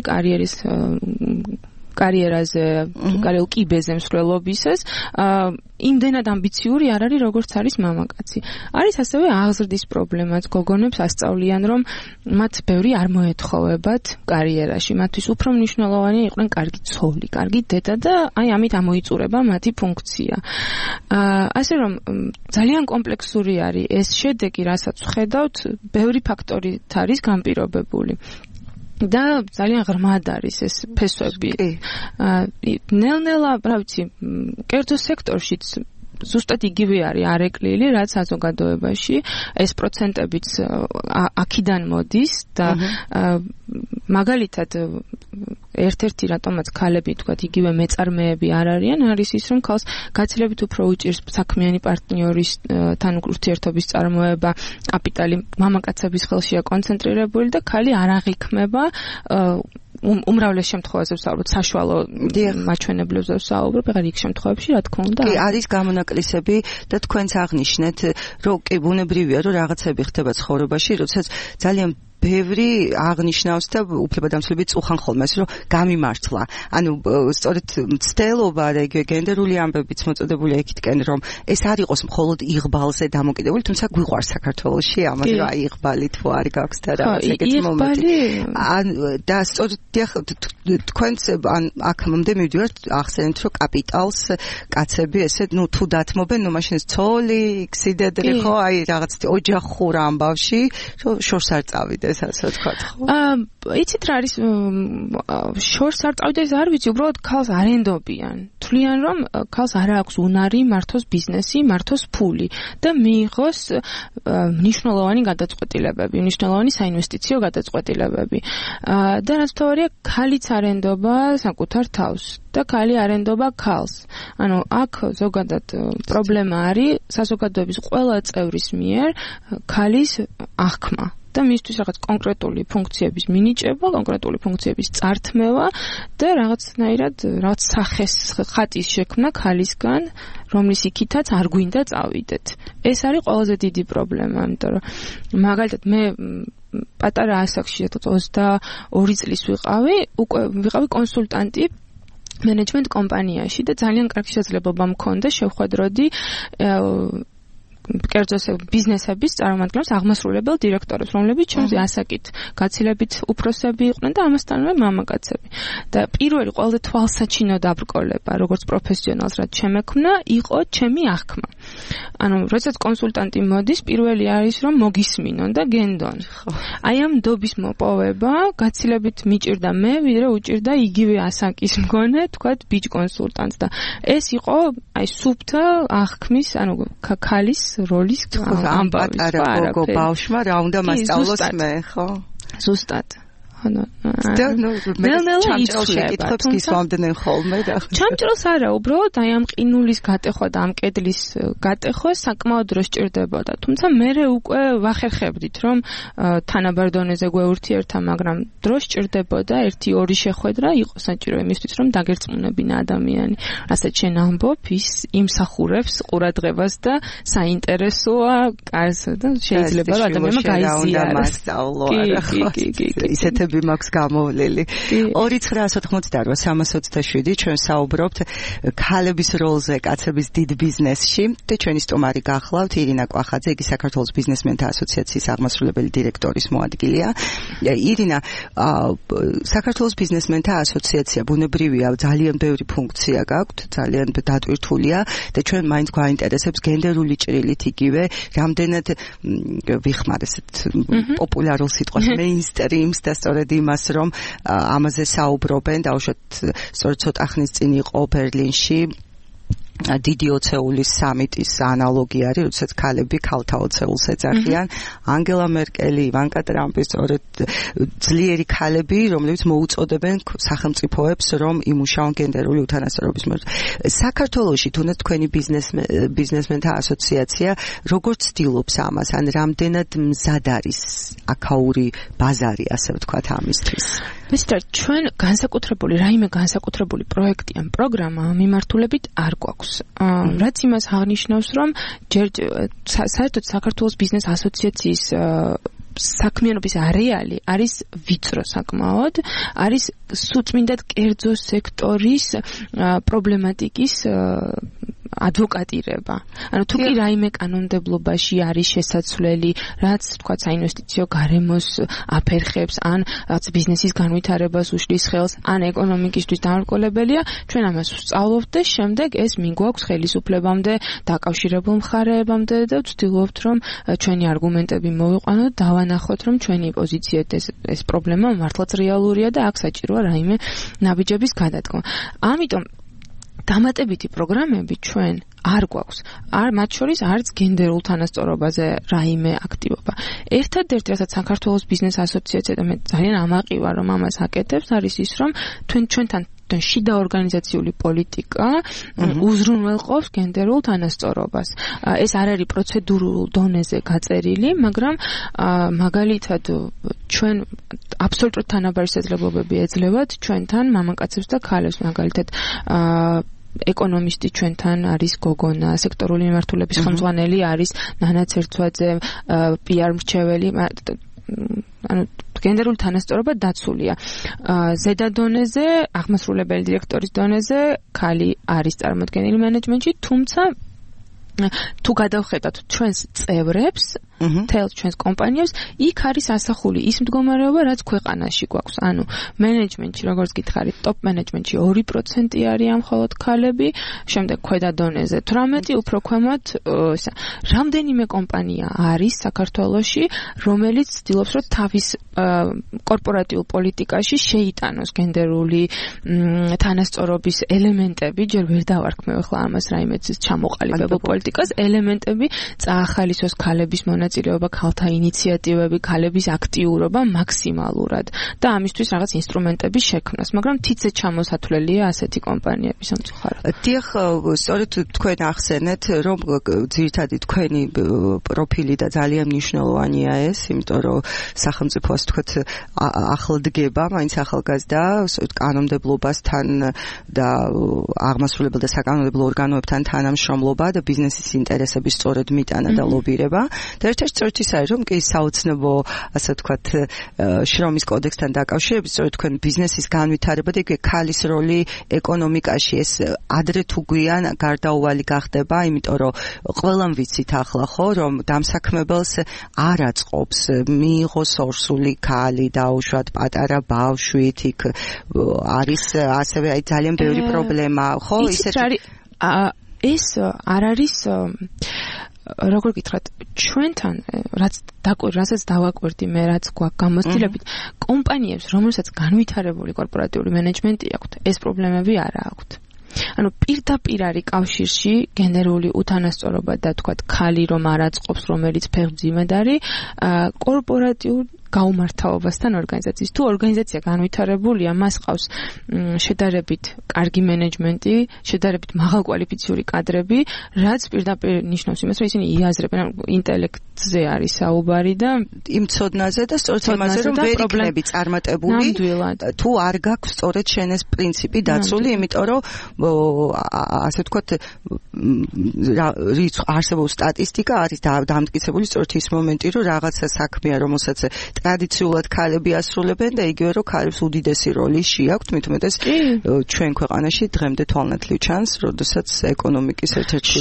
კარიერაზე, კარიერულ კიბეზე მსვლელობისას იმდენად ამბიციური არ არის, როგორც არის მამაკაცი. არის ასევე აღზრდის პრობლემაც, გოგონებს ასწავლიან, რომ მათ ბევრი არ მოეთხოვებათ კარიერაში. მათთვის უფრო მნიშვნელოვანი იყვნენ კარგი ცოლი, კარგი დედა და აი ამით ამოიწურება მათი ფუნქცია. ასე რომ ძალიან კომპლექსური არის ეს შედეგი, რასაც ვხედავთ, ბევრი ფაქტორით არის განპირობებული. და ძალიან ღრმად არის ეს ფესვები. ნელ-ნელა, რა ვიცი, კერძო სექტორშიც ზუსტად იგივე არის არეკლილი, რაც საზოგადოებაში ეს პროცენტებიც აქედან მოდის და მაგალითად ერთ-ერთი რატომაც ქალები თქვათ იგივე მეწარმეები არ არიან, არის ის რომ ქალს გაცილებით უფრო უჭირს საქმიანი პარტნიორისთან ურთიერთობის წარმოება, კაპიტალი მამაკაცების ხელშია კონცენტრირებული და ქალი არ აღიქმება უმრავლეს შემთხვევაში ვსაუბრობ საშუალო მაჩვენებლებზე ვსაუბრობ, ეხლა იქ შემთხვევებში რა თქმა უნდა კი არის გამონაკლისები და თქვენც აღნიშნეთ რომ კი ბუნებრივია რომ რაღაცები ხდება ცხოვრებაში, როდესაც ძალიან ბევრი აღნიშნავს და უფლებადამცველები წუხან ხოლმე რომ გამიმართლა. ანუ სწორედ მცდელობა და იგივე გენდერული ამბებიც მოწოდებულია იქითკენ რომ ეს არ იყოს მხოლოდ იღბალზე დამოკიდებული, თუმცა გვიყვარს საქართველოში ამაზე რომ აი იღბალი თუ არ გაქვს და რაღაც ეგეთი მომენტი. და სწორედ თქვენც ან აქ მომდე მივდივართ ახსენეთ რომ კაპიტალს კაცები ესე თუ დათმობენ მაშინ ცოლი, ქსიდედრი ხო აი რაღაც ოჯახურ ამბავში რომ შორს არ წავიდეს ასე ვთქვათ ხო? იცით რა არის შორს არ წავიდეს არ ვიცი, უბრალოდ ქალს არენდობიან. თვლიან რომ ქალს არ აქვს უნარი მართოს ბიზნესი, მართოს ფული და მიიღოს მნიშვნელოვანი გადაწყვეტილებები, მნიშვნელოვანი საინვესტიციო გადაწყვეტილებები. და რაც თავარია, ქალიც არენდობა საკუთარ თავს და ქალი არენდობა ქალს. ანუ აქ ზოგადად პრობლემა არის საზოგადოების ყველა წევრის მიერ ქალის აღქმა. და მისთვის რაღაც კონკრეტული ფუნქციების მინიჭება, კონკრეტული ფუნქციების წართმევა და რაღაცნაირად რაღაც სახეს ხატის შექმნა ქალისგან, რომლის იქითაც არ გვინდა წავიდეთ. ეს არის ყველაზე დიდი პრობლემა, იმიტომ რომ მაგალითად მე პატარა ასაკში 22 წლის ვიყავი კონსულტანტი მენეჯმენტ კომპანიაში და ძალიან კარგი შესაძლებლობა მქონდა შევხვედროდი კერძო ბიზნესების წარმომადგენლებს, აღმასრულებელ დირექტორებს, რომლებიც ჩემზე ასაკით გაცილებით უფროსები იყვნენ და ამასთანავე მამაკაცები. და პირველი ყველაზე თვალსაჩინო დაბრკოლება, როგორც პროფესიონალს რაც შემექმნა, იყო ჩემი აღქმა. ანუ, როდესაც კონსულტანტი მოდის, პირველი არის რომ მოგისმინონ და გენდონ. აი ამ დობის მოპოვება გაცილებით მიჭირდა მე, ვიდრე უჭირდა იგივე ასაკის მგონე, თქვათ, ბიჭ კონსულტანტს და ეს იყო აი სუფთა აღქმის, ანუ ქალის როლის ამბავი პატარა ბავშვმა რა უნდა მასწავლოს მე ხო ზუსტად ანუ ჩამჭრელში კითხებს გისვამდნენ ხოლმე და ჩამჭრელს არა უბრალოდ აი ამ ყინულის გატეხვა და ამ კედლის გატეხვა საკმაოდ დრო სჭირდებოდა თუმცა მე უკვე ვახერხებდით რომ თანაბარ დონეზე გვეურთიერთა მაგრამ დრო სჭირდებოდა 1-2 შეხვედრა იყო საჭირო იმისთვის რომ დაგერწმუნებინა ადამიანი რასაც შენ ამბობ ის იმსახურებს ყურადღებას და საინტერესოა კარს და შეიძლება რომ ადამიანმა გაიზიაროს ისეთები მაქვს გამოვლილი 2988-327 ჩვენ საუბრობთ ქალების როლზე კაცების დიდ ბიზნესში და ჩვენი სტუმარი გახლავთ ირინა კვახაძე იგი საქართველოს ბიზნესმენთა ასოციაციის აღმასრულებელი დირექტორის მოადგილეა ირინა საქართველოს ბიზნესმენთა ასოციაცია ბუნებრივია ძალიან ბევრი ფუნქცია გაქვთ ძალიან დატვირთულია და ჩვენ მაინც გვაინტერესებს გენდერული ჭრილით იგივე რამდენად ვიხმარ ესეთ პოპულარულ სიტყვას მეინსტრიმს და სწორედ იმას რომ ამაზე საუბრობენ დაუშვათ სწორედ ცოტა ხნის წინ იყო ბერლინში დიდი ოცეულის სამიტის ანალოგი არის, როდესაც ქალები ქალთა ოცეულს ეძახიან. ანგელა მერკელი, ივანკა ტრამპი, სწორედ ძლიერი ქალები, რომლებიც მოუწოდებენ სახელმწიფოებს, რომ იმუშაონ გენდერული უთანასწორობის მიმართ. საქართველოში თუნდაც თქვენი ბიზნესმენთა ასოციაცია როგორ ცდილობს ამას, ან რამდენად მზად არის აქაური ბაზარი, ასე ვთქვათ, ამისთვის? მისთერ, ჩვენ რაიმე განსაკუთრებული პროექტი ან პროგრამა მიმართულებით არ გვაქვს. რაც იმას აღნიშნავს, რომ საერთოდ საქართველოს ბიზნეს ასოციაციის საქმიანობის არეალი არის ვიწრო საკმაოდ, არის სუწმინდად კერძო სექტორის პრობლემატიკის ადვოკატირება. ანუ თუ კი რაიმე კანონმდებლობაში არის შესაძლებელი, რაც თქვა საინვესტიციო გარემოს აფერხებს, ან რაც ბიზნესის განვითარებას უშლის ხელს, ან ეკონომიკისთვის დამრგოლებელია, ჩვენ ამას ვსწავლობთ და შემდეგ ეს მიგვაქვს ხელისუფლებამდე, დაკავშირებულ მხარეებამდე და ვცდილობთ, რომ ჩვენი არგუმენტები მოვიყვანოთ, დავანახოთ, რომ ჩვენი პოზიციით ეს პრობლემა მართლაც რეალურია და აქ საჭიროა რაიმე ნაბიჯების გადადგმა. ამიტომ დამატებითი პროგრამები ჩვენ არ გვაქვს. მათ შორის არც გენდერულ თანასწორობაზე რაიმე აქტივობა. ერთადერთი, რასაც საქართველოს ბიზნეს ასოციაცია და მე ძალიან ამაყივარ, რომ ამას აკეთებს, არის ის, რომ ჩვენთან შიდა ორგანიზაციული პოლიტიკა უზრუნველყოფს გენდერულ თანასწორობას. ეს არ არის პროცედურულ დონეზე გაწერილი, მაგრამ მაგალითად ჩვენ აბსოლუტურად თანაბარი შესაძლებლობები ეძლევათ ჩვენთან მამაკაცებს და ქალებს, მაგალითად ეკონომისტი ჩვენთან არის გოგონა, სექტორული მიმართულების ხელმძღვანელი არის ნანა ცერცვაძე, PR მრჩეველი, გენდერული თანასწორობა დაცულია. ზედა დონეზე, აღმასრულებელი დირექტორის დონეზე ქალი არის წარმოდგენილი მენეჯმენტში, თუმცა თუ გადავხედათ ჩვენს წევრებს, თელს ჩვენს კომპანიებს, იქ არის ასახული ის მდგომარეობა, რაც ქვეყანაში გვაქვს. ანუ მენეჯმენტში, როგორც გითხარით, ტოპ მენეჯმენტში 2% არიან მხოლოდ ქალები, შემდეგ ქვედა დონეზე 18, უფრო ქვემოთ რამდენიმე კომპანია არის საქართველოში, რომელიც ცდილობს, რომ თავის კორპორატიულ პოლიტიკაში შეიტანოს გენდერული თანასწორობის ელემენტები, ჯერ ვერ დავარქმევ ახლა ამას რაიმე ჩამოყალიბებულ პოლიტიკას, ელემენტები წაახალისოს ქალების მონაწილეობა, ქალთა ინიციატივები, ქალების აქტიურობა მაქსიმალურად და ამისთვის რაღაც ინსტრუმენტების შექმნას, მაგრამ თითზე ჩამოსათვლელია ასეთი კომპანიების სამწუხაროდ. დიახ, სწორედ თქვენ ახსენეთ, რომ ძირითადად თქვენი პროფილი და ძალიან მნიშვნელოვანია ეს, იმიტომ რომ სახელმწიფოს თქვათ ახლდგება, მაინც ახალგაზრდა კანონმდებლობასთან და აღმასრულებელ და საკანონმდებლო ორგანოებთან თანამშრომლობა და ბიზნესის ინტერესების სწორედ მიტანა და ლობირება. და ერთ-ერთი სწორედ ის არის, რომ კი საოცნებო, ასე ვთქვათ, შრომის კოდექსთან დაკავშირებით, სწორედ თქვენ ბიზნესის განვითარება და იგივე ქალის როლი ეკონომიკაში ეს ადრე თუ გვიან გარდაუვალი გახდება, იმიტომ რომ ყველამ ვიცით ახლა ხო, რომ დამსაქმებელს არ აწყობს მიიღოს ორსული ქალი დაუშვათ პატარა ბავშვით, იქ არის ასევე ძალიან ბევრი პრობლემა, ხო, ისეთი ეს არ არის როგორ გითხრათ, ჩვენთან რასაც დავაკვირდი მე, რაც გვაქვს გამოცდილებით, კომპანიებს, რომელსაც განვითარებული კორპორატიული მენეჯმენტი აქვთ, ეს პრობლემები არ აქვთ. ანუ პირდაპირ არის კავშირში გენდერული უთანასწორობა და თქვათ ქალი რომ არ აწყობს, რომელიც ფეხმძიმედ არის კორპორატიულ გაუმართავობასთან ორგანიზაციის. თუ ორგანიზაცია განვითარებულია, მას ყავს შედარებით კარგი მენეჯმენტი, შედარებით მაღალკვალიფიციური კადრები, რაც პირდაპირ ნიშნავს იმას, რომ ისინი იაზრებენ, ინტელექტზე არის საუბარი და იმ ცოდნაზე და სწორედ იმაზე, რომ ვერ იქნები წარმატებული, თუ არ გაქვს სწორედ შენ ეს პრინციპი დაცული, იმიტომ რომ ასე ვთქვათ, არსებობს სტატისტიკა, არის დამტკიცებული სწორედ ის მომენტი, რომ რაღაცა საქმეა, რომელსაც ტრადიციულად ქალები ასრულებენ და იგივე რომ ქალებს უდიდესი როლი შეაქვთ, მით უმეტეს ჩვენ ქვეყანაში დღემდე თვალნათლივ ჩანს, როდესაც ეკონომიკის ერთ-ერთი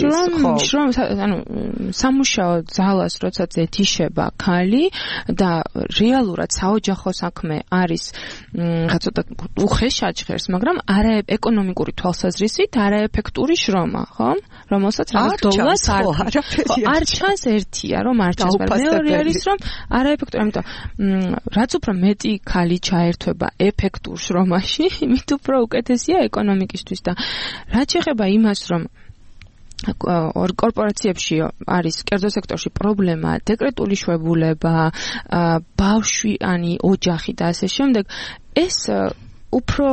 სამუშაო ძალას როდესაც ეთიშება ქალი და რეალურად საოჯახო საქმე არის ცოტა უხეშაჭხერს, მაგრამ არა ეკონომიკური თვალსაზრისით არაეფექტური შრომა, ხო? რომელსაც რაღაც დოლარს არ ჩანს ერთია, რომ არ ჩანს, მეორე არის რომ არაეფექტური, ამიტომ რაც უფრო მეტი ქალი ჩაერთვება ეფექტურ შრომაში, იმით უფრო უკეთესია ეკონომიკისთვის და რაც შეეხება იმას, რომ კორპორაციებში არის კერძო სექტორში პრობლემა, დეკრეტული შვებულება, ბავშვიანი ოჯახი და ასე შემდეგ, ეს უფრო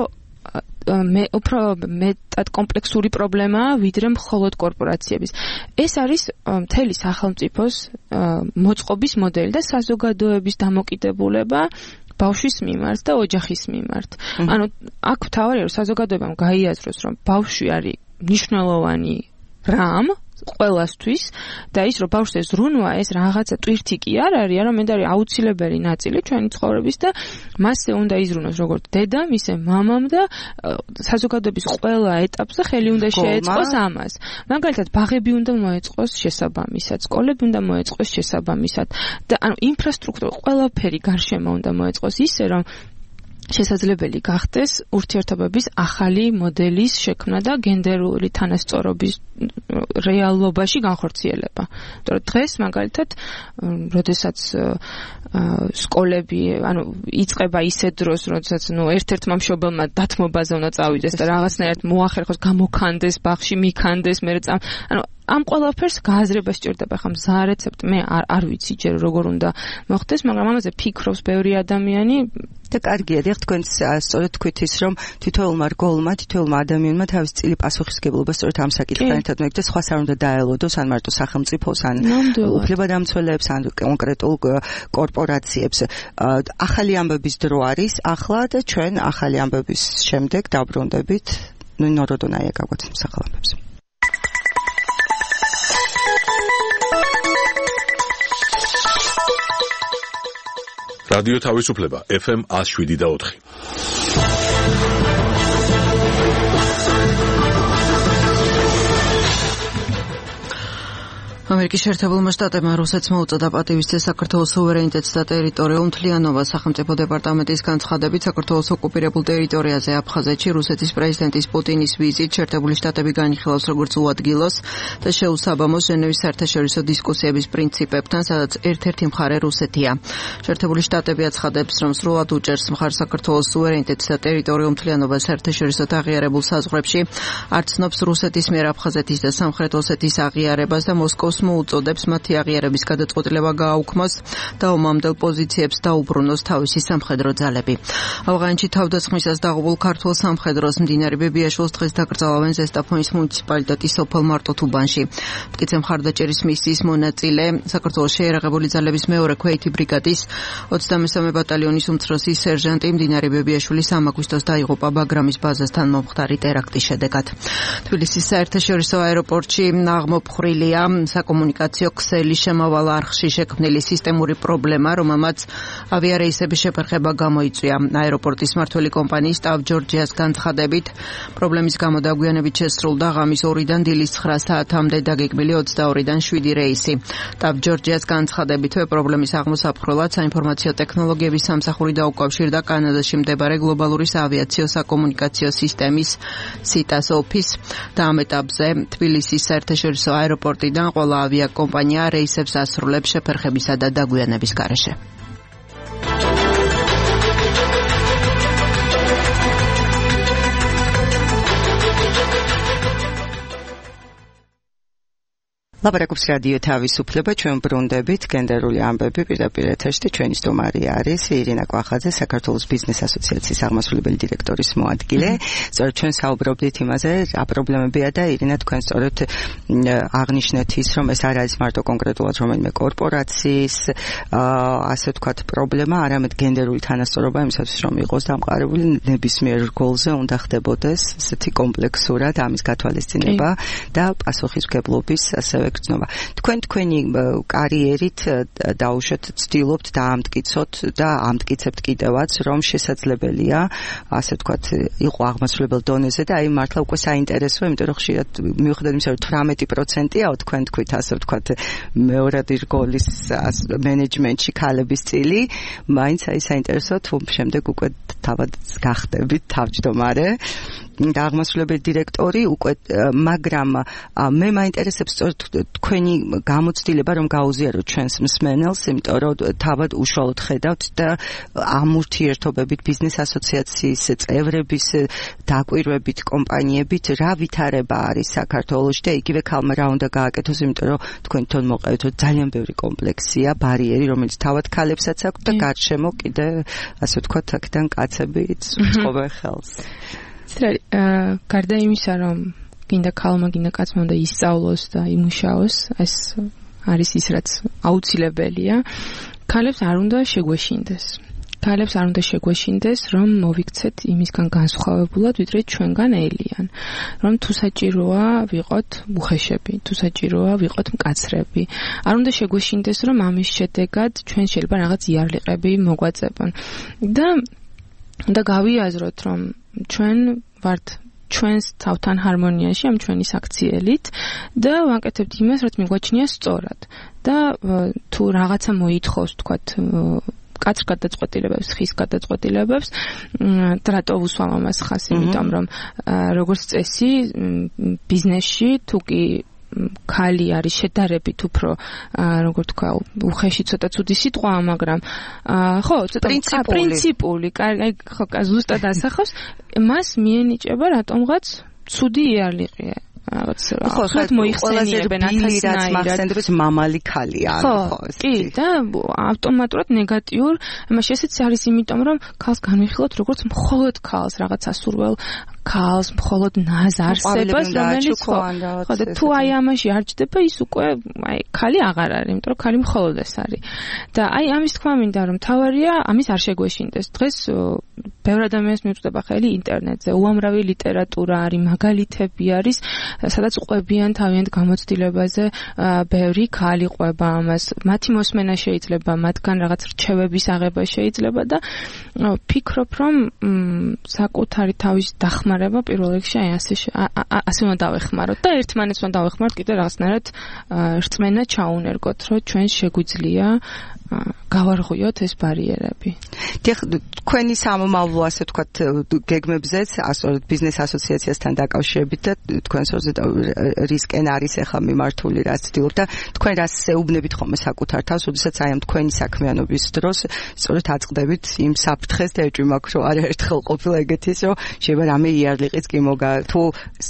მეტად კომპლექსური პრობლემაა, ვიდრე მხოლოდ კორპორაციების. ეს არის მთელი სახელმწიფოს მოწყობის მოდელი და საზოგადოების დამოკიდებულება ბავშვის მიმართ და ოჯახის მიმართ. ანუ აქ თავარია, რომ საზოგადოებამ გაიაზროს, რომ ბავშვი არის მნიშვნელოვანი რამ ყველასთვის და ის რომ ბავშვზე ზრუნვა ეს რაღაცა ტვირთი კი არ არის, არამედ არის აუცილებელი ნაწილი ჩვენი ცხოვრების და მასზე უნდა იზრუნოს როგორც დედამ, ისე მამამ და საზოგადოების ყველა ეტაპზე ხელი უნდა შეეწყოს ამას. მაგალითად, ბაღები უნდა მოეწყოს შესაბამისად, სკოლები უნდა მოეწყოს შესაბამისად და ანუ ინფრასტრუქტურა ყველაფერი გარშემო უნდა მოეწყოს ისე რომ შესაძლებელი გახდეს ურთიერთობების ახალი მოდელის შექმნა და გენდერული თანასწორობის რეალობაში განხორციელება. იმიტომ დღეს მაგალითად, როდესაც სკოლები, იწყება ისეთ დროს, როდესაც ერთ-ერთმა მშობელმა დათმობაზე უნდა წავიდეს და რაღაცნაირად მოახერხოს, გამოქანდეს ბაღში, მიქანდეს, მე ამ ყველაფერს გააზრება სჭირდება. ხა მზა რეცეპტი მე არ ვიცი ჯერ როგორ უნდა მოხდეს, მაგრამ ამაზე ფიქრობს ბევრი ადამიანი და კარგია, დიახ, თქვენ სწორედ თქვით ის, რომ თითოეულმა რგოლმა, თითოეულმა ადამიანმა თავის წილი პასუხისმგებლობა სწორედ ამ საკითხთან ერთად მიეღო, სხვას არ უნდა დაელოდოს, ან მარტო სახელმწიფოს, ან უფლებადამცველებს, ან კონკრეტულ კორპორაციებს. ახალი ამბების დრო არის ახლა და ჩვენ ახალი ამბების შემდეგ დაბრუნდებით ნინო როდონაია გაგვაცნობს ახალ ამბებს. რადიო თავისუფლება FM 107.4. ამერიკის შეერთებულმა შტატებმა რუსეთს მოუწოდა პატივისცეს საქართველოს სუვერენიტეტს და ტერიტორიულ მთლიანობას. სახელმწიფო დეპარტამენტის განცხადებით, საქართველოს ოკუპირებულ ტერიტორიაზე აფხაზეთში რუსეთის პრეზიდენტის პუტინის ვიზით შეერთებული შტატები განიხილავს როგორც უადგილოს და შეუსაბამოს ჟენევის საერთაშორისო დისკუსიების პრინციპებთან, სადაც ერთ-ერთი მხარე რუსეთია. შეერთებული შტატები აცხადებს, რომ სრულად უჭერს მხარს საქართველოს სუვერენიტეტს და ტერიტორიულ მთლიანობას საერთაშორისოდ აღიარებულ საზღვრებში, არ ცნობს რუსეთის მიერ აფხაზეთის და სამხრეთ ოსეთის აღიარებას და მოსკოვს მოუწოდებს მათი აღიარების გადაწყვეტილება გააუქმოს და ომამდელ პოზიციებს დაუბრუნოს თავისი სამხედრო ძალები. ავღანეთში თავდასხმისას დაღუპულ ქართულ სამხედროს მდინარე ბებიაშვილს დღეს დაკრძალავენ ზესტაფონის მუნიციპალიტეტის სოფელ მარტოთუბანში. მტკიცე მხარდაჭერის მისიის მონაწილე, საქართველოს შეიარაღებული ძალების მეორე ქვეითი ბრიგადის 23 ბატალიონის უმცროსი სერჟანტი მდინარე ბებიაშვილის აგვისტოს დაიღუპა ბაგრამის ბაზასთან მომხდარი ტერაქტის შედეგად. თბილისის საერთაშორისო აეროპორტში აღმოფხრილია საკომუნიკაციო ქსელის შემავალ არხში შექმნილი სისტემური პრობლემა, რომელმაც ავიარეისების შეფერხება გამოიწვია. აეროპორტის მმართველი კომპანიის TAV Georgia-ს განცხადებით, პრობლემის გამო დაგვიანებით შესრულდა ღამის 2-დან დილის 9 საათამდე დაგეგმილი 22-დან 7 რეისი. TAV Georgia-ს განცხადებითვე პრობლემის აღმოსაფხვრელად საინფორმაციო ტექნოლოგიების სამსახური დაუკავშირდა კანადაში მდებარე გლობალური საავიაციო საკომუნიკაციო სისტემის CITAS ოფისს და ამ ეტაპზე თბილისის საერთაშორისო აეროპორტიდან ყველა ავიაკომპანია რეისებს ასრულებს შეფერხებისა და დაგვიანების გარეშე. ლაპარაკობს რადიო თავისუფლება, ჩვენ ბრუნდებით გენდერული ამბები პირდაპირ ეთერში. ჩვენი სტუმარი არის ირინა კვახაძე, საქართველოს ბიზნეს ასოციაციის აღმასრულებელი დირექტორის მოადგილე. სწორედ ჩვენ საუბრობდით იმაზე, რა პრობლემებია და ირინა თქვენ სწორედ აღნიშნეთ ის, რომ ეს არ არის მარტო კონკრეტულად რომელიმე კორპორაციის ასე ვთქვათ პრობლემა, არამედ გენდერული თანასწორობა იმისათვის რომ იყოს დამყარებული ნებისმიერ რგოლზე უნდა ხდებოდეს ესეთი კომპლექსურად ამის გათვალისწინება და პასუხისმგებლობის ასევე გრძნობა. თქვენი კარიერით დაუშვათ ცდილობთ და ამტკიცოთ და ამტკიცებთ კიდევაც, რომ შესაძლებელია, ასე ვთქვათ, იყო აღმასრულებელ დონეზე და აი მართლა უკვე საინტერესოა, იმიტომ რომ ხშირად მიუხედავად იმისა, რომ 18%-ია თქვენ თქვით, ასე ვთქვათ, მეორადი რგოლის მენეჯმენტში ქალების წილი, მაინც აი საინტერესოა, თუ შემდეგ უკვე თავად გახდებით თავმჯდომარე და აღმასრულებელი დირექტორი უკვე, მაგრამ მე მაინტერესებს სწორედ თქვენი გამოცდილება, რომ გაუზიაროთ ჩვენს მსმენელს, იმიტომ რომ თავად უშუალოდ ხედავთ და ამ ურთიერთობებით ბიზნეს ასოციაციის წევრების დაკვირვებით კომპანიებით რა ვითარება არის საქართველოში და იგივე ქალმა რა უნდა გააკეთოს, იმიტომ რომ თქვენ თვითონ მოყევით, რომ ძალიან ბევრი კომპლექსია, ბარიერი, რომელიც თავად ქალებსაც აქვს და გარშემო კიდე ასე ვთქვათ, აქედან კაცებიც უწყობენ ხელს. გარდა იმისა, რომ გინდა ქალმა, გინდა კაცმა უნდა ისწავლოს და იმუშაოს, ეს არის ის, რაც აუცილებელია. ქალებს არ უნდა შეგვეშინდეს. ქალებს არ უნდა შეგვეშინდეს, რომ მოვიქცეთ იმისგან განსხვავებულად, ვიდრე ჩვენგან ელიან. რომ თუ საჭიროა ვიყოთ უხეშები, თუ საჭიროა ვიყოთ მკაცრები. არ უნდა შეგვეშინდეს, რომ ამის შედეგად ჩვენ შეიძლება რაღაც იარლიყები მოგვაწებონ. და გავიაზროთ, რომ ჩვენ ვართ ჩვენს თავთან ჰარმონიაში ამ ჩვენი საქციელით და ვაკეთებთ იმას, რაც მიგვაჩნია სწორად. და თუ რაღაცა მოითხოვს, თქვათ, კაც გადაწყვეტილებებს, ხის გადაწყვეტილებებს. რატო ვუსვამ ამას ხას, იმიტომ რომ როგორც წესი ბიზნესში თუ კი ქალი არის შედარებით უფრო როგორ თქვა უხეში ცოტა ცუდი სიტყვაა, მაგრამ ხო ცოტა პრინციპული, აი ხო ზუსტად ასახავს, მას მიენიჭება რატომღაც ცუდი იარლიყია. ხო, მოიხსენიებენ ათასნაირად მამალი ქალია, ხო, კი, და ავტომატურად ნეგატიურ, ამაში ესეც არის, იმიტომ რომ ქალს განვიხილოთ როგორც მხოლოდ ქალს, რაღაც ასურველ ქალს, მხოლოდ ნაზ არსებას, რომელიც ხო, და თუ აი ამაში არ ჯდება, ის უკვე აი ქალი აღარ არის, იმიტომ რომ ქალი მხოლოდ ეს არის. და აი ამის თქმა მინდა, რომ თავარია ამის არ შეგვეშინდეს. დღეს ბევრ ადამიანს მიუწვდება ხელი ინტერნეტზე, უამრავი ლიტერატურა არის, მაგალითები არის, სადაც ყვებიან თავიანთ გამოცდილებაზე, ბევრი ქალი ყვება ამას, მათი მოსმენა შეიძლება, მათგან რაღაც რჩევების აღება შეიძლება და ფიქრობ, რომ საკუთარი თავის დახმარება პირველ რიგში აი ასე უნდა დავეხმაროთ და ერთმანეთს უნდა დავეხმაროთ კიდე რაღაცნაირად რწმენა ჩაუნერგოთ, რომ ჩვენ შეგვიძლია გავარღვიოთ ეს ბარიერები. თქვენი სამომავლო ასე ვთქვათ გეგმებზეც, ასეთ ბიზნეს ასოციაციასთან დაკავშირებით და თქვენს რისკენ არის ახლა მიმართული რაც ვთქვი და თქვენ რას ეუბნებით ხოლმე საკუთარ თავს, როდესაც აი ამ თქვენი საქმიანობის დროს სწორედ აწყდებით იმ საფრთხეს და ეჭვი მაქვს, რომ არაერთხელ ყოფილა ეგეთის, რომ შეიძლება რამე იარლიყიც კი მოგა თუ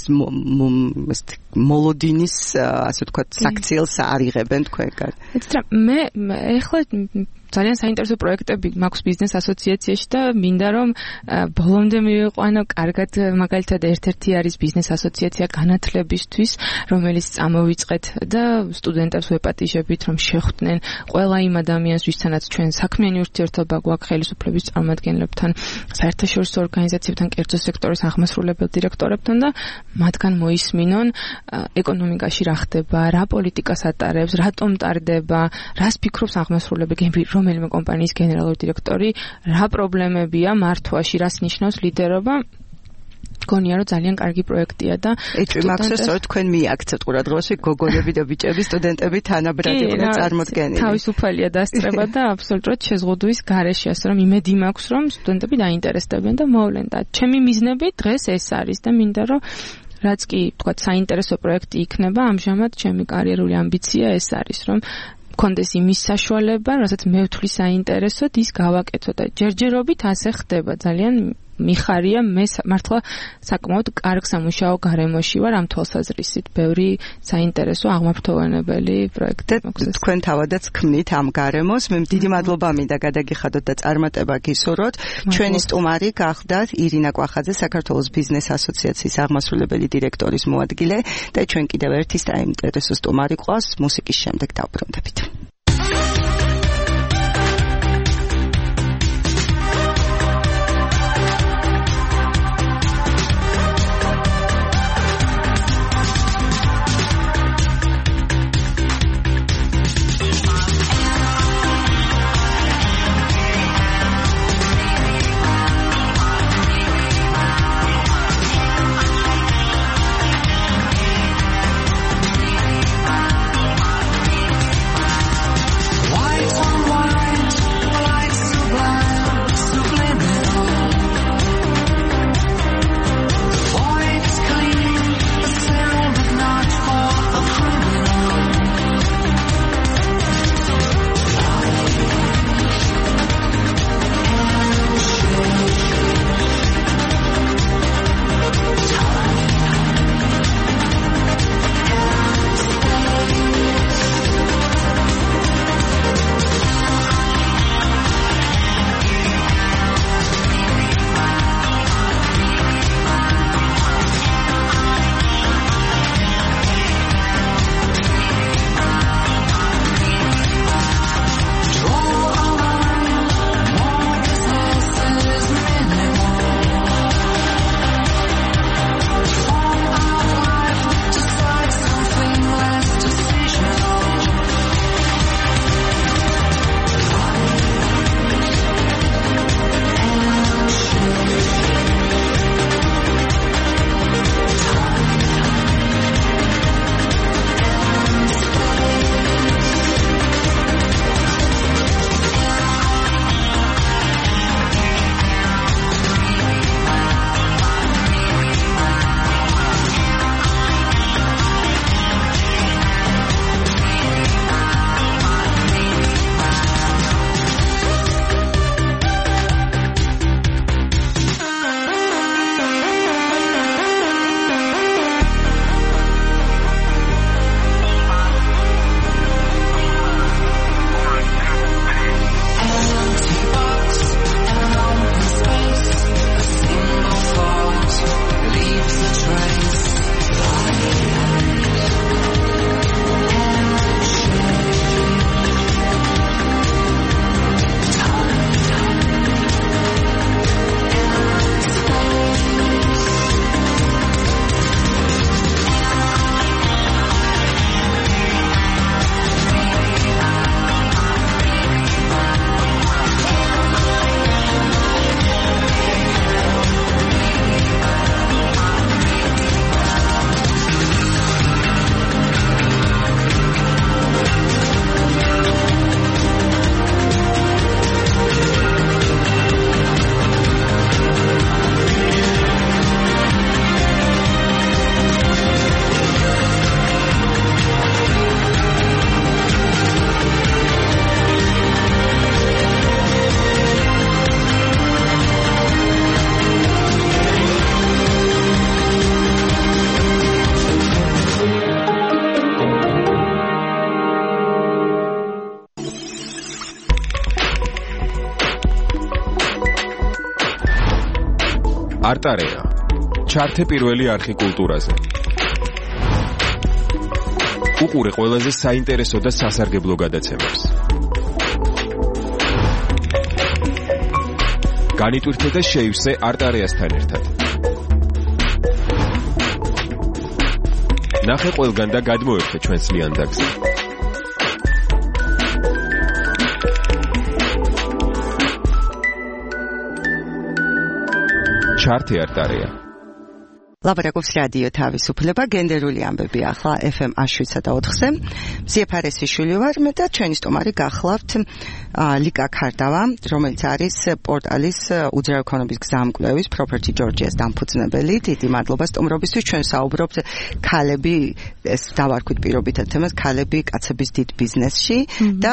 მოლოდინის ასე ვთქვათ საქციელს არიღებენ თქვენგან. მე ეხლა ძალიან საინტერესო პროექტები მაქვს ბიზნეს ასოციაციაში და მინდა რომ ბოლომდე მივიყვანო კარგად, მაგალითად ერთ-ერთი არის ბიზნეს ასოციაცია განათლებისთვის, რომელიც წამოვიწყეთ და სტუდენტებს ვეპატიჟებით, რომ შეხვდნენ ყველა იმ ადამიანს, ვისთანაც ჩვენ საქმიანი ურთიერთობა გვაქვს ხელისუფლების წარმომადგენლებთან, საერთაშორისო ორგანიზაციებთან, კერძო სექტორის აღმასრულებელ დირექტორებთან და მათგან მოისმინონ ეკონომიკაში რა ხდება, რა პოლიტიკას ატარებს, რატომ ტარდება, რას ფიქრობს აღმასრულებელი, რომელიმე კომპანიის გენერალური დირექტორი, რა პრობლემებია მართვაში, რას ნიშნავს ლიდერობა. გონია რომ ძალიან კარგი პროექტია და ეჭვი მაქვს, სწორედ თქვენ მიაქცევთ ყურადღებაში გოგონები და ბიჭები, სტუდენტები თანაბრად იყვნენ წარმოდგენილი. თავისუფალია დასწრება და აბსოლუტურად შეზღუდვის გარეშე, ასე რომ იმედი მაქვს, რომ სტუდენტები დაინტერესდებიან და მოვლენ და ჩემი მიზნები დღეს ეს არის და მინდა რომ რაც კი თქვა საინტერესო პროექტი იქნება, ამჟამად ჩემი კარიერული ამბიცია ეს არის, რომ კონდეს იმის საშუალება, რასაც მე ვთვლი საინტერესოდ, ის გავაკეთო და ჯერჯერობით ასე ხდება. ძალიან მიხარია, მე მართლა საკმაოდ კარგ სამუშაო გარემოში ვარ ამ თვალსაზრისით. ბევრი საინტერესო აღმაფრთოვანებელი პროექტი მაქვს. თქვენ თავადაც ქმნით ამ გარემოს. მე დიდი მადლობა მინდა გადაგიხადოთ და წარმატება გისურვოთ. ჩვენი სტუმარი გახდათ ირინა კვახაძე, საქართველოს ბიზნეს ასოციაციის აღმასრულებელი დირექტორის მოადგილე და ჩვენ კიდევ ერთი საინტერესო სტუმარი ყავს. მუსიკის შემდეგ დავბრუნდებით. არტარეა. ჩართე პირველი არხი კულტურაზე. უყურე ყველაზე საინტერესო და სასარგებლო გადაცემებს. განიტვირთე და შეივსე არტარეასთან ერთად. ნახე ყველგან და გადმოერთე ჩვენს ლიანდაგზე. ჩართე არტარეა. ლაპარაკობს რადიო თავისუფლება, გენდერული ამბები ახლა FM 107.4-ზე. მზია ფარესიშვილი ვარ მე და ჩვენი სტუმარი გახლავთ ლიკა ქარდავა, რომელიც არის პორტალის უძრავი ქონების გზამკვლევის Property Georgia's დამფუძნებელი. დიდი მადლობა სტუმრობისთვის. ჩვენ საუბრობთ ქალები, ეს დავარქვით პირობითად თემას, ქალები კაცების დიდ ბიზნესში და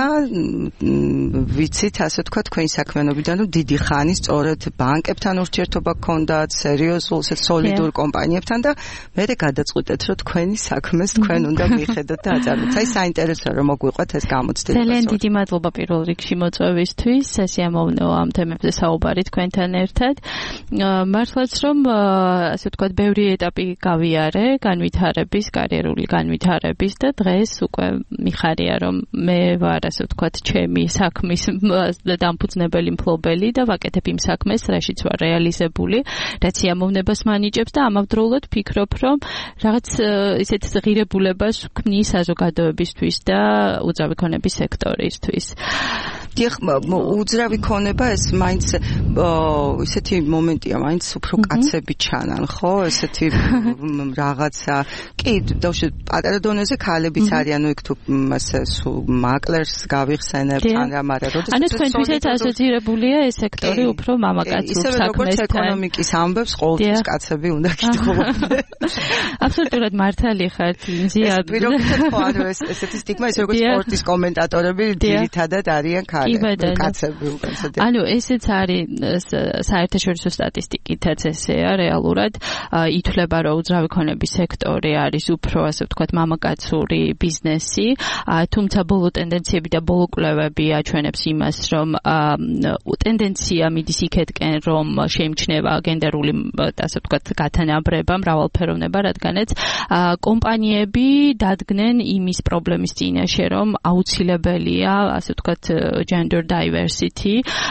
ვიცით, ასე თქვა, თქვენი საქმიანობიდან რომ დიდი ხანი სწორედ ბანკებთან ურთიერთობა გქონდათ, სერიოზულ, სოლიდურ კომპანიებთან და მე გადაწყვეტეთ, რომ თქვენი საქმეს თქვენ უნდა მიხედოთ და აწარმოოთ. აი საინტერესოა რომ მოგვიყვეთ ეს გამოცდილება. ძალიან დიდი მადლობა პირველ რიგში მოწვევისთვის. სასიამოვნოა ამ თემებზე საუბარი თქვენთან ერთად. მართლაც რომ ასე ვთქვათ, ბევრი ეტაპი გავიარე, განვითარების, კარიერული განვითარების და დღეს უკვე მიხარია რომ მე ვარ ასე ვთქვათ, ჩემი საქმის დამფუძნებელი მფლობელი და ვაკეთებ იმ საქმეს, რაშიც ვარ რეალიზებული, რაც სიამოვნებას მანიჭებს და ამავდროულად ფიქრობ, რომ რაღაც ისეთ ღირებულებას ვქმნი საზოგადოებისთვის და უძრავი ქონების სექტორისთვის. დიახ, უძრავი ქონება ეს მაინც ისეთი მომენტია, მაინც უფრო კაცები ჩანან, ხო? ესეთი რაღაცა. კი, დავშე პატარა დონეზე ქალებიც არიან, ნუ იქ თუ ასე მაკლერს გავიხსენებთ ან რა, მაგრამ როდესაც ანუ თქვენთვისაც ასოცირებულია ეს სექტორი უფრო მამაკაცურ საქმესთან. ისე როგორც ეკონომიკის ამბებს ყოველთვის კაცები უნდა კითხულობდნენ. აბსოლუტურად მართალი ხართ, მზია. ეს პირობითად ხო არის ესეთი სტიგმა, ისე როგორც სპორტის კომენტატორები ძირითადად არიან კაცები უკეთესად. ანუ ესეც არის საერთაშორისო სტატისტიკითაც ესეა რეალურად. ითვლება, რომ უძრავი ქონების სექტორი არის უფრო ასე ვთქვათ მამაკაცური ბიზნესი, თუმცა ბოლო ტენდენციები და ბოლო კვლევები აჩვენებს იმას, რომ ტენდენცია მიდის იქეთკენ, რომ შეიმჩნევა გენდერული ასე ვთქვათ გათანაბრება, მრავალფეროვნება, რადგანაც კომპანიები დადგნენ იმის პრობლემის წინაშე, რომ აუცილებელია ასე ვთქვათ gender diversity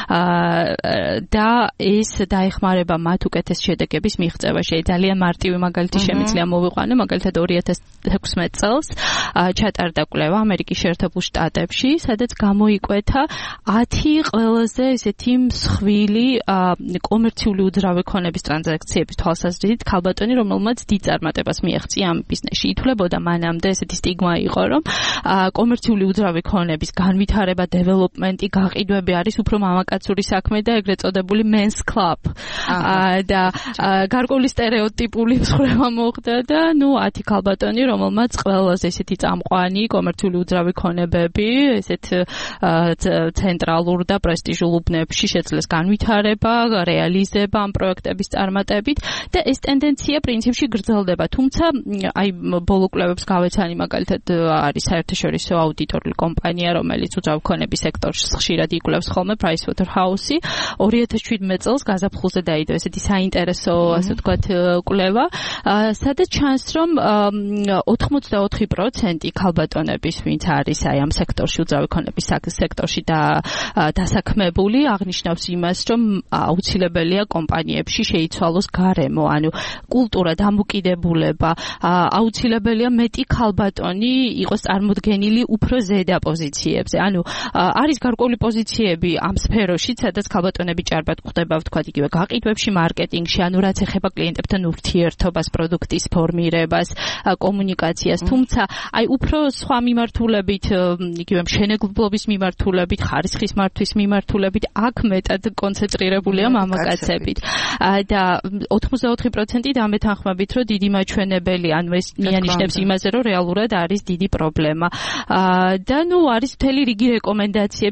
და ეს დაეხმარება მათ უკეთეს შედეგების მიღწევაში. ძალიან მარტივი მაგალითი შემიძლია მოვიყვანო, მაგალითად 2016 წელს ჩატარდა კვლევა ამერიკის შეერთებულ შტატებში, სადაც გამოიკვეთა 10 ყველაზე ესეთი მსხვილი კომერციული უძრავი ქონების ტრანზაქციების თვალსაზრისით ქალბატონი, რომელმაც დიდ წარმატებას მიაღწია ამ ბიზნესში. ითვლებოდა მანამდე ესეთი სტიგმა იყო, რომ კომერციული უძრავი ქონების განვითარება, დეველოპმენტი, გაყიდვები არის უფრო მამაკაცური საქმე და ეგრეთ წოდებული men's club. და გარკვეული სტერეოტიპული მსხვერპლობა მოხდა და ნუ 10 ქალბატონი, რომელმაც ყველაზე ესეთი წამყვანი კომერციული უძრავი ქონებები, ესეთ ცენტრალურ და პრესტიჟულ უბნებში შეძლეს განვითარება, რეალიზება ამ პროექტების წარმატებით და ეს ტენდენცია პრინციპში გრძელდება. თუმცა აი ბოლო კვლევებს გავეცანი, მაგალითად არის საერთაშორისო აუდიტორული კომპანია, რომელიც უძრავი ქონების სექტორში ხშირად იკვლევს ხოლმე Pricewaterhouse-ი 2017 წელს გაზაფხულზე დაიდო ესეთი საინტერესო ასე ვთქვათ კვლევა, სადაც ჩანს რომ 84% ქალბატონების, ვინც არის აი ამ სექტორში უძრავი ქონების სექტორში და დასაქმებული, აღნიშნავს იმას, რომ აუცილებელია კომპანიებში შეიცვალოს გარემო, ანუ კულტურა, დამოკიდებულება, აუცილებელია მეტი ქალბატონი იყოს წარმოდგენილი უფრო ზედა პოზიციებზე. ანუ არის გარკვეული პოზიციები ამ სფეროში, სადაც ქალბატონები ჭარბად გვხვდება, ვთქვათ, იგივე გაყიდვებში, მარკეტინგში, ანუ რაც ეხება კლიენტებთან ურთიერთობას, პროდუქტის ფორმირებას, კომუნიკაციას, თუმცა აი უფრო სხვა მიმართულებით, იგივე მშენებლობის მიმართულებით, ხარისხის მართვის მიმართულებით, აქ მეტად კონცენტრირებულია მამაკაცებით. და 84% დამეთანხმებით, რომ დიდი მაჩვენებელი, ანუ ეს მიანიშნებს იმაზე, რომ რეალურად არის დიდი პრობლემა. და ნუ არის მთელი რიგი რეკომენდაციები,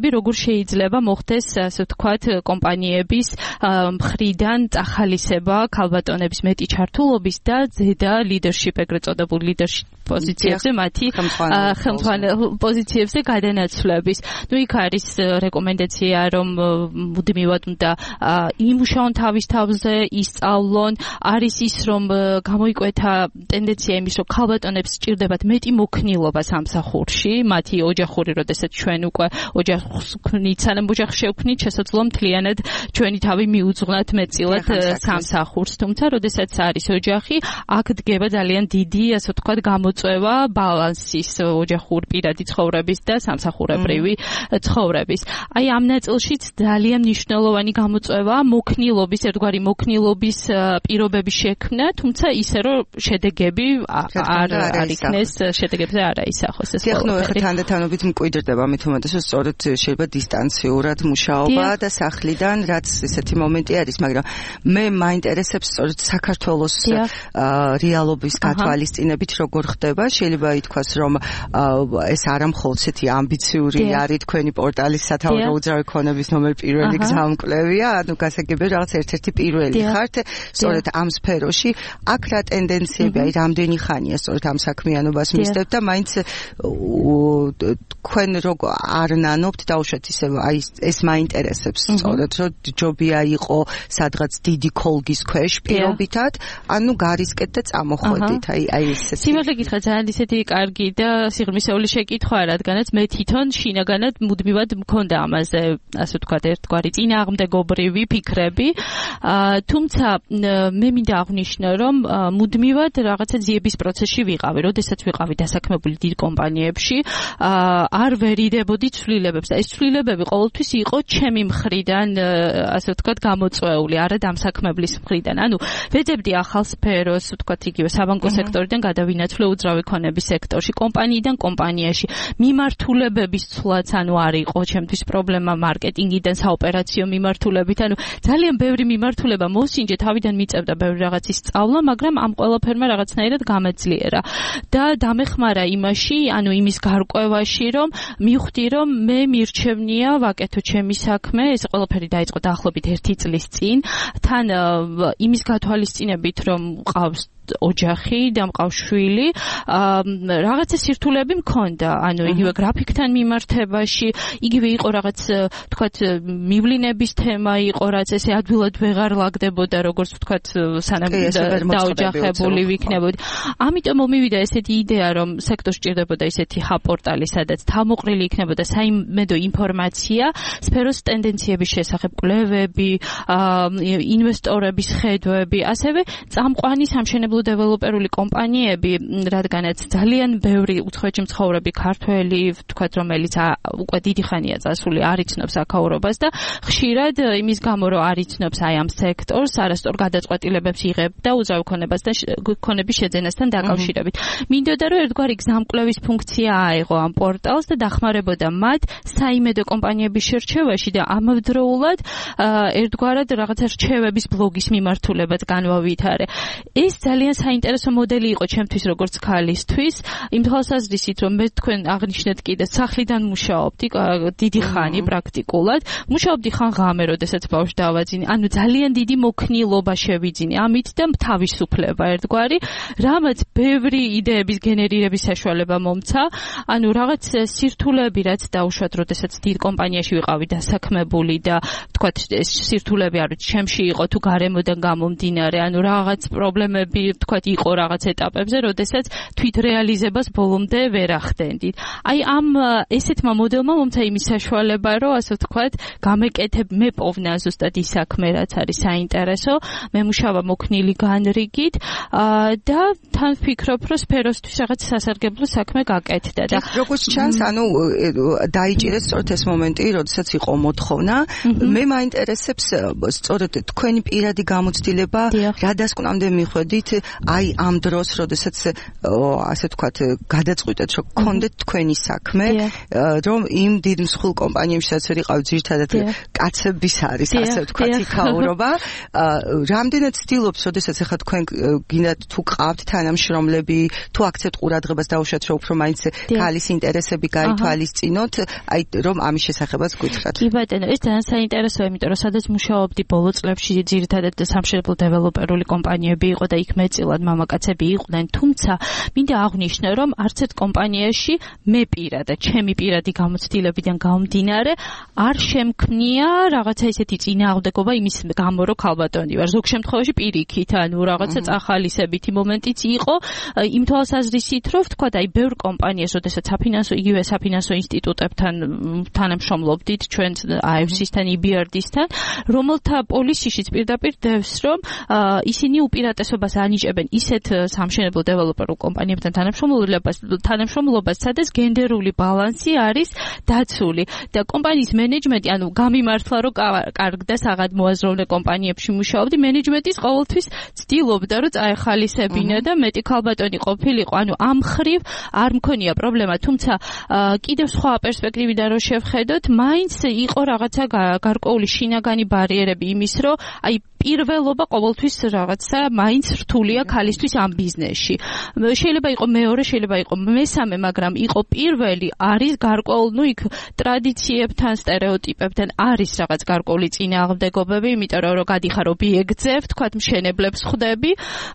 განხილვები როგორ შეიძლება მოხდეს, ასე ვთქვათ, კომპანიების მხრიდან წახალისება ქალბატონების მეტი ჩართულობის და ზედა leadership, ეგრეთ წოდებულ leadership პოზიციებზე მათი ხელმძღვანელ პოზიციებზე გადანაცვლების. ნუ იქ არის რეკომენდაცია, რომ მუდმივად უნდა იმუშაონ თავის თავზე, ისწავლონ. არის ის, რომ გამოიკვეთა ტენდენცია იმის, რომ ქალბატონებს სჭირდებათ მეტი მოქნილობა სამსახურში, მათი ოჯახური, როდესაც ჩვენ უკვე ოჯახს ვქნით, სანამ ოჯახს შევქმნით, შესაძლოა მთლიანად ჩვენი თავი მიუძღვნათ მეტწილად სამსახურს. თუმცა, როდესაც არის ოჯახი, აქ დგება ძალიან დიდი, ასე ვთქვათ, გამოწვევა ბალანსის ოჯახურ პირადი ცხოვრების და სამსახურებრივი ცხოვრების. აი ამ ნაწილშიც ძალიან მნიშვნელოვანი გამოწვევა მოქნილობის, ერთგვარი მოქნილობის პირობების შექმნა, თუმცა ისე რომ შედეგები არ იქნეს, შედეგებზე არ აისახოს ეს ყველაფერი. თანდათანობით მკვიდრდება მით უმეტეს, რომ სწორედ შეიძლება დისტანციურად მუშაობა და სახლიდან, რაც ესეთი მომენტი არის, მაგრამ მე მაინტერესებს სწორედ საქართველოს რეალობის გათვალისწინებით როგორ ხდება. შეიძლება ითქვას, რომ ეს არა მხოლოდ ესეთი ამბიციური არის თქვენი პორტალის სათაურო უძრავი ქონების ნომერ პირველი გზამკვლევია, ანუ გასაგებია რაღაც ერთ-ერთი პირველი ხართ სწორედ ამ სფეროში. აქ რა ტენდენციები, აი რამდენი ხანია სწორედ ამ საქმიანობას მისდევთ და მაინც თქვენ როგორ არ ნანობთ დაუშვათ ისე აი ეს მაინტერესებს სწორედ რომ ჯობია იყო სადღაც დიდი კოლგის ქვეშ პირობითად, ანუ გარისკეთ და წამოხვედით. აი ესეთი. სიმართლე გითხრათ, ძალიან ისეთი კარგი და სიღრმისეული შეკითხვა, რადგანაც მე თვითონ შინაგანად მუდმივად მქონდა ამაზე, ასე ვთქვათ, ერთგვარი წინააღმდეგობრივი ფიქრები. თუმცა მე მინდა აღვნიშნო, რომ მუდმივად რაღაცა ძიების პროცესში ვიყავი, როდესაც ვიყავი დასაქმებული დიდ კომპანიებში, არ ვერიდებოდი ცვლილებებს და ეს ცვლილებები ყოველთვის იყო ჩემი მხრიდან, ასე ვთქვათ, გამოწვეული, არა დამსაქმებლის მხრიდან. ანუ ვეძებდი ახალ სფეროს, ვთქვათ, იგივე საბანკო სექტორიდან გადავინაცვლე უძრავი ქონების სექტორში, კომპანიიდან კომპანიაში. მიმართულებების ცვლაც, ანუ არ იყო ჩემთვის პრობლემა მარკეტინგიდან საოპერაციო მიმართულებით, ანუ ძალიან ბევრი მიმართულება მოსინჯე, თავიდან მიწევდა ბევრი რაღაცის სწავლა, მაგრამ ამ ყველაფერმა რაღაცნაირად გამეძლიერა და დამეხმარა იმაში, ანუ იმის გარკვევაში, რომ მივხვდი, რომ მე მირჩევნია ვაკეთო ჩემი საქმე, ეს ყველაფერი დაიწყო დაახლოებით 1 წლის წინ, თან იმის გათვალისწინებით, რომ მყავს ოჯახი და მყავს შვილი, რაღაცა სირთულეები მქონდა, ანუ იგივე გრაფიკთან მიმართებაში, იგივე იყო რაღაც, ვთქვათ, მივლინების თემა იყო, რაც ესე ადვილად ვეღარ ლაგდებოდა, როგორც ვთქვათ, სანამ დაოჯახებული ვიქნებოდი. ამიტომ მომივიდა ესეთი იდეა, რომ სექტორს სჭირდებოდა ისეთი ჰაბ-პორტალი, სადაც თავმოყრილი იქნებოდა საიმედო ინფორმაცია, სფეროს ტენდენციების შესახებ, კვლევები, ინვესტორების ხედვები, ასევე წამყვანი სამშენებლო დეველოპერული კომპანიები, რადგანაც ძალიან ბევრი უცხოეთში მცხოვრები ქართველი, ვთქვათ, რომელიც უკვე დიდი ხანია წასული, არ იცნობს აქაურობას და ხშირად იმის გამო, რომ არ იცნობს აი ამ სექტორს, არასწორ გადაწყვეტილებებს იღებდა უძრავი ქონების შეძენასთან დაკავშირებით. მინდოდა, რომ ერთგვარი გზამკვლევის ფუნქცია აეღო ამ პორტალს და დახმარებოდა მათ საიმედო კომპანიების შერჩევაში და ამავდროულად ერთგვარად რაღაცა რჩევების ბლოგის მიმართულებაც განვავითარე. ეს ძალიან საინტერესო მოდელი იყო ჩემთვის როგორც ქალისთვის, იმ თვალსაზრისით, რომ მე თქვენ აღნიშნეთ კიდე სახლიდან მუშაობდი დიდი ხანი პრაქტიკულად, მუშაობდი ხან ღამე, როდესაც ბავშვს დავაძინე, ანუ ძალიან დიდი მოქნილობა შევიძინე ამით და თავისუფლება ერთგვარი, რამაც ბევრი იდეების გენერირების საშუალება მომცა, ანუ რაღაც სირთულეები, რაც დაუშვათ, როდესაც დიდ კომპანიაში ვიყავი დასაქმებული და ვთქვათ, ეს სირთულეები არ ვიცი, ჩემში იყო თუ გარემოდან გამომდინარე, ანუ რაღაც პრობლემები ვთქვათ, იყო რაღაც ეტაპებზე, როდესაც თვით რეალიზებას ბოლომდე ვერ ახდენდით. აი ამ ესეთმა მოდელმა მომცა იმის საშუალება, რომ ასე ვთქვათ, გამეკეთებ მე პოვნა ზუსტად ის საქმე, რაც არის საინტერესო, მე მუშაობა მოქნილი განრიგით და თან ვფიქრობ, რომ სფეროსთვის რაღაც სასარგებლო საქმე გაკეთდა და როგორც ჩანს, ანუ დაიჭირეს სწორედ ეს მომენტი, როდესაც იყო მოთხოვნა. მე მაინტერესებს სწორედ თქვენი პირადი გამოცდილება, რა დასკვნამდე მიხვედით აი ამ დროს, როდესაც ასე ვთქვათ, გადაწყვიტეთ, რომ გქონდეთ თქვენი საქმე, რომ იმ დიდ მსხვილ კომპანიებსაც ვიყავთ ძირითადად კაცების არის, ასე ვთქვათ, იქაურობა. რამდენად ცდილობს, როდესაც ახლა თქვენ გინდათ თუ ყავთ თანამშრომლები, თუ აქცევთ ყურადღებას დაუშვათ, რომ უფრო მაინც ქალის ინტერესები გაითვალისწინოთ, აი რომ ამის შესახებაც გითხრათ. კი ბატონო, ეს ძალიან საინტერესოა, იმიტომ რომ სადაც მუშაობდი ბოლო წლებში ძირითადად სამშენებლო დეველოპერული კომპანიები იყო და იქ მეტწილად მამაკაცები იყვნენ, თუმცა მინდა აღვნიშნო, რომ არც ერთ კომპანიაში მე პირადად, ჩემი პირადი გამოცდილებიდან გამომდინარე, არ შემქმნია რაღაცა ისეთი წინააღმდეგობა იმის გამო, რომ ქალბატონი ვარ. ზოგ შემთხვევაში პირიქით, ანუ რაღაცა წახალისებითი მომენტიც იყო, იმ თვალსაზრისით, რომ ვთქვათ, აი ბევრ კომპანიას, როდესაც იგივე საფინანსო ინსტიტუტებთან თანამშრომლობდით, ჩვენ AFC-სთან, EBRD-სთან, რომელთა პოლისიშიც პირდაპირ დევს, რომ ისინი უპირატესობას ანიჭებენ ისეთ სამშენებლო დეველოპერულ კომპანიებთან თანამშრომლობას, სადაც გენდერული ბალანსი არის დაცული და კომპანიის მენეჯმენტი, ანუ გამიმართლა, რომ კარგ და საღად მოაზროვნე კომპანიებში მუშაობდი, მენეჯმენტის ყოველთვის ცდილობდა, რომ წაეხალისებინა და მეტი ქალბატონი ყოფილიყო, ანუ ამ ხრივ არ მქონია პრობლემა, თუმცა კიდევ სხვა პერსპექტივიდან რო შევხედოთ, მაინც იყო რაღაცა გარკვეული შინაგანი ბარიერები იმის, რომ აი პირველობა ყოველთვის რაღაცა მაინც რთულია ქალისთვის ამ ბიზნესში. შეიძლება იყო მეორე, შეიძლება იყო მესამე, მაგრამ იყო პირველი, არის გარკვეული, იქ ტრადიციებთან, სტერეოტიპებთან არის რაღაც გარკვეული წინააღმდეგობები, იმიტომ რომ გადიხარ ობიექტზე, ვთქვათ, მშენებლებს ხვდები,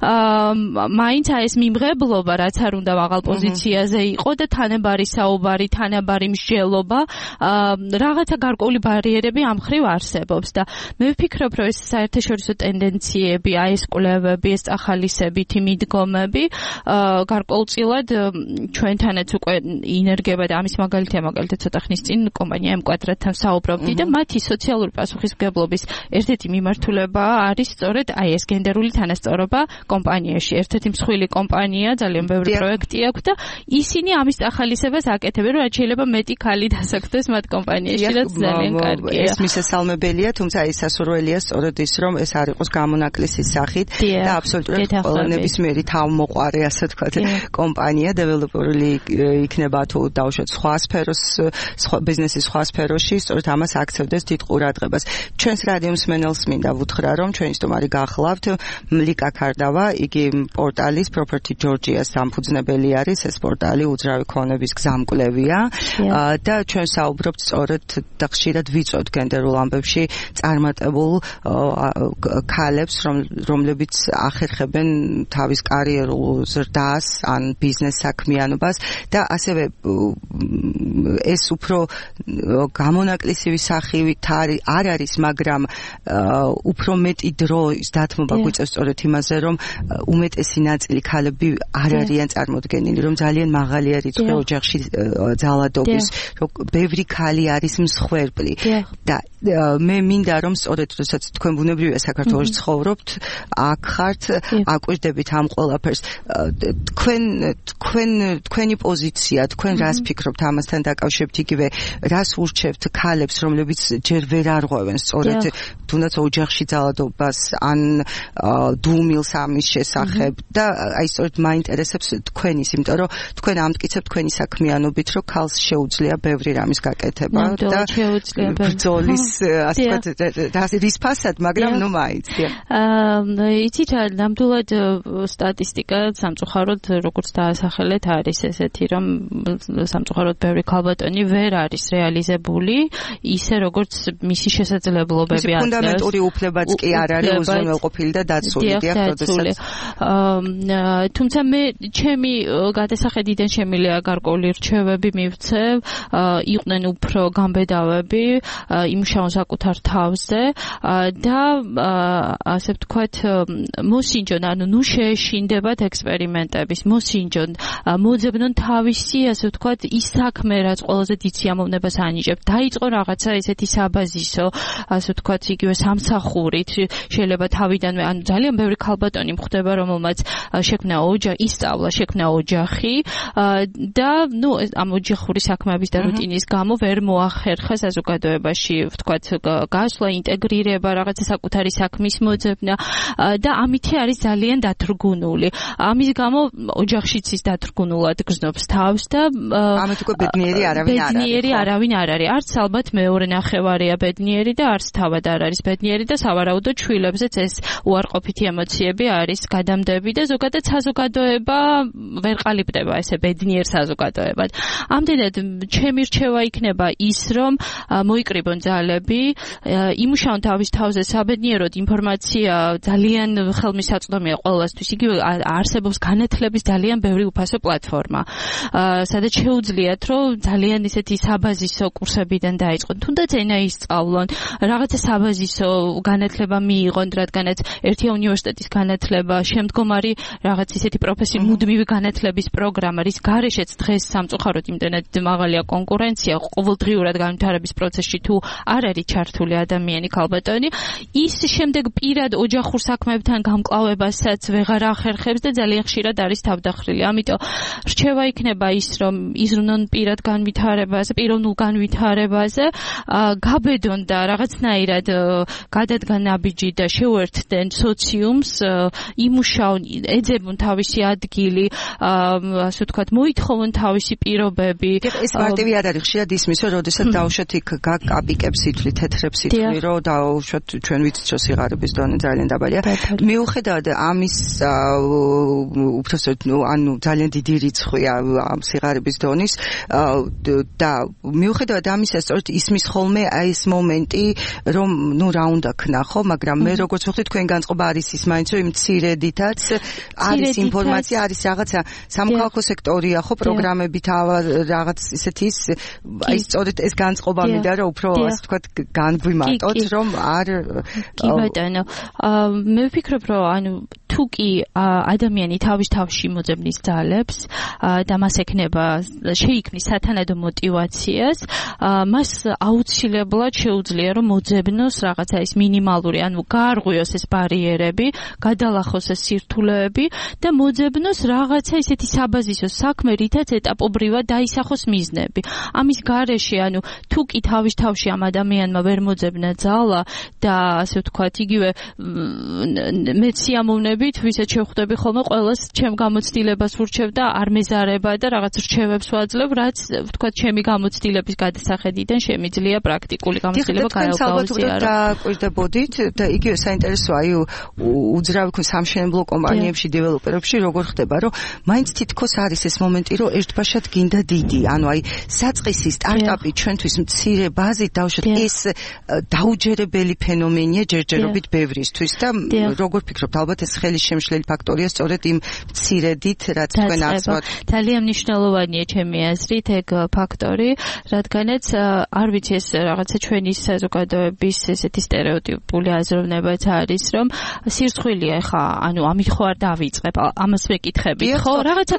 მაინც ეს მიმღებლობა, რაც არ უნდა მაღალ პოზიციაზე იყო და თანაბარი საუბარი, თანაბარი მსჯელობა, რაღაცა გარკვეული ბარიერები ამ ხრივ არსებობს და მე ვფიქრობ, რომ ეს საერთაშორისო ტენდენციები, აი ეს კვლევები, ეს ახალისებითი მიდგომები, გარკვეულწილად ჩვენთანაც უკვე ინერგება და ამის მაგალითად ცოტა ხნის წინ კომპანია M-Quadrat-თან საუბრობდი და მათი სოციალური პასუხისმგებლობის ერთ-ერთი მიმართულება არის სწორედ აი ეს გენდერული თანასწორობა კომპანიაში. ერთ-ერთი მსხვილი კომპანია, ძალიან ბევრი პროექტი აქვს და ისინი ამის ახალისებას აკეთებენ, რომ შეიძლება მეტი ქალი დასაქმდეს მათ კომპანიაში, რაც ძალიან კარგია. ეს მისასალმებელია, თუმცა ის სასურველია სწორედ ის, რომ ეს არ იყოს გამონაკლისის სახით და აბსოლუტურად ყველა ნებისმიერი თავმოყარე, ასე ვთქვათ, კომპანია დეველოპერული იქნება თუ დავუშვათ სხვა სფეროს, ბიზნესის სხვა სფეროში, სწორედ ამას აქცევდეს დიდ ყურადღებას. ჩვენს რადიო მსმენელს მინდა ვუთხრა, რომ ჩვენი სტუმარი გახლავთ მლიკა ქარდავა, იგი პორტალის Property Georgia-ს დამფუძნებელი არის, ეს პორტალი უძრავი ქონების გზამკვლევია და ჩვენ საუბრობთ სწორედ და ხშირად ვიწვევთ გენდერულ ამბებში წარმატებულ ქალებს, რომლებიც ახერხებენ თავის კარიერულ ზრდას ან ბიზნეს საქმიანობას და ასევე ეს უფრო გამონაკლისივი სახივით არ არის, მაგრამ უფრო მეტი დროის დათმობა გვიწევს სწორედ იმაზე, რომ უმეტესი ნაწილი ქალები არ არიან წარმოდგენილი, რომ ძალიან მაღალია რიცხვი ოჯახში ძალადობის, რომ ბევრი ქალი არის მსხვერპლი და მე მინდა რომ სწორედ როდესაც თქვენ ბუნებრივია საქართველოში ცხოვრობთ, აქ ხართ, აკვირდებით ამ ყველაფერს. თქვენი პოზიცია, თქვენ რას ფიქრობთ ამასთან დაკავშირებით, იგივე რას ურჩევთ ქალებს, რომლებიც ჯერ ვერ არღვევენ სწორედ თუნდაც ოჯახში ძალადობას ან დუმილს ამის შესახებ და აი სწორედ მაინტერესებს თქვენის, იმიტომ რომ თქვენ ამტკიცებთ თქვენი საქმიანობით, რომ ქალს შეუძლია ბევრი რამის გაკეთება და ბრძოლის ასე ვთქვათ, რის ფასად, მაგრამ ნუ მაინც. იცით რა, ნამდვილად სტატისტიკა სამწუხაროდ როგორც დაასახელეთ არის ესეთი, რომ სამწუხაროდ ბევრი ქალბატონი ვერ არის რეალიზებული ისე როგორც მისი შესაძლებლობები არის. ფუნდამენტური უფლებაც კი არ არის უზრუნველყოფილი და დაცული, როდესაც თუმცა მე ჩემი გადასახედიდან შემიძლია გარკვეული რჩევები მივცევ, იყვნენ უფრო გამბედავები, იმუშაონ საკუთარ თავზე და ასე ვთქვათ, მოსინჯონ, ანუ ნუ შეეშინდებათ ექსპერიმენტების, მოსინჯონ, მოძებნონ თავისი, ასე ვთქვათ, ის საქმე, რაც ყველაზე დიდ სიამოვნებას ანიჭებს. დაიწყო რაღაცა ესეთი საბაზისო, ასე ვთქვათ, იგივე სამსახურით, შეიძლება თავიდანვე, ანუ ძალიან ბევრი ქალბატონი მხვდება, რომელმაც შექმნა ოჯახი, ისწავლა, შექმნა ოჯახი და ნუ ამ ოჯახური საქმეების და რუტინის გამო ვერ მოახერხა საზოგადოებაში, ვთქვათ, გასვლა, ინტეგრირება, რაღაცა საკუთარი არის საქმის მოძებნა და ამითი არის ძალიან დათრგუნული. ამის გამო ოჯახშიც ის დათრგუნულად გრძნობს თავს და ამით უკვე ბედნიერი არავინ არ არის. არც ალბათ მეორე ნახევარია ბედნიერი და არც თავად არ არის ბედნიერი და სავარაუდოდ შვილებზეც ეს უარყოფითი ემოციები არის გადამდები და ზოგადად საზოგადოება ვერ ყალიბდება ესე ბედნიერ საზოგადოებად. ამდენად ჩემი რჩევა იქნება ის, რომ მოიკრიბონ ძალები, იმუშაონ თავის თავზე საბედნიეროდ ინფორმაცია ძალიან ხელმისაწვდომია ყველასთვის. იგივე არსებობს განათლების ძალიან ბევრი უფასო პლატფორმა, სადაც შეუძლიათ, რომ ძალიან ისეთი საბაზისო კურსებიდან დაიწყონ, თუნდაც ენა ისწავლონ, რაღაცა საბაზისო განათლება მიიღონ, რადგანაც ერთია უნივერსიტეტის განათლება, შემდგომარი რაღაც ისეთი პროფესიული მუდმივი განათლების პროგრამა, რის გარეშეც დღეს სამწუხაროდ იმდენად მაღალია კონკურენცია, ყოველდღიურად განვითარების პროცესში თუ არ არის ჩართული ადამიანი ქალბატონი, ის შემდეგ პირად ოჯახურ საქმეებთან გამკლავებასაც ვეღარ ახერხებს და ძალიან ხშირად არის თავდახრილი. ამიტომ რჩევა იქნება ის, რომ იზრუნონ პირად განვითარებაზე, პიროვნულ განვითარებაზე, გაბედონ და რაღაცნაირად გადადგან ნაბიჯი და შეუერთდნენ სოციუმს, იმუშაონ, ეძებონ თავისი ადგილი, ასე ვთქვათ, მოითხოვონ თავისი პირობები. ეს მარტივი არ არის, ხშირად ისმის, რომ როდესაც დაუშვათ იქ გაკაპიკებს ითვლი, თეთრებს ითვლი, რომ დაუშვათ ჩვენ ვიცით, რომ სიღარიბის დონე ძალიან დაბალია. მიუხედავად ამის უბრალოდ ანუ ძალიან დიდი რიცხვია ამ სიღარიბის დონის და მიუხედავად ამისა, სწორედ ისმის ხოლმე ეს მომენტი, რომ რა უნდა ქნახო, მაგრამ მე როგორც ვხვდი თქვენ განწყობა არის ის მაინც რომ იმ მცირედითაც არის ინფორმაცია, არის რაღაცა სამოქალაქო სექტორია ხო პროგრამებით რაღაც ისეთი აი სწორედ ეს განწყობა მინდა რომ უფრო ასე ვთქვათ განგვიმარტოთ რომ არ კი ბატონო მე ვფიქრობ რომ ანუ თუ კი ადამიანი თავის თავში მოძებნის ძალებს და მას ექნება შეიქმნის სათანადო მოტივაციას მას აუცილებლად შეუძლია რომ მოძებნოს რაღაცა ის მინიმალური ანუ გაარღვიოს ეს ბარიერები გადალახოს ეს სირთულეები და მოძებნოს რაღაცა ისეთი საბაზისო საქმე რითაც ეტაპობრივად დაისახოს მიზნები ამის გარეშე ანუ თუ კი თავის თავში ამ ადამიანმა ვერ მოძებნა ძალა და ასე ვთქვათ იგივე მე სიამოვნებით ვისაც შევხვდები ხოლმე ყველას ჩემ გამოცდილებას ვურჩევ და არ მეზარება და რაღაც რჩევებს ვაძლევ რაც ვთქვათ ჩემი გამოცდილების გადასახედიდან შემიძლია პრაქტიკული გამოცდილება გაეღავსია და კვირდებოდით და იგივე საინტერესოა აი უძრავი სამშენებლო კომპანიებში დეველოპერებში როგორ ხდება რომ მაინც თითქოს არის ეს მომენტი რომ ერთბაშად გინდა დიდი ანუ აი საწყისი სტარტაპი ჩვენთვის მცირე ბაზით დავუშვათ ეს დაუჯერებელი ფენომენია ჯერჯერობით ბევრისთვის და როგორ ფიქრობთ ალბათ ეს ხელის შემშლელი ფაქტორია სწორედ იმ მცირედით რაც თქვენ ახსოვთ ძალიან მნიშვნელოვანია ჩემი აზრით ეგ ფაქტორი რადგანაც არ ვიცი ეს რაღაცა ჩვენი საზოგადოების ესეთი სტერეოტიპული აზროვნებაც არის რომ სირცხვილია ხა ანუ ამით ხო არ დავიწყებ ამას ვეკითხებით ხო რაღაცა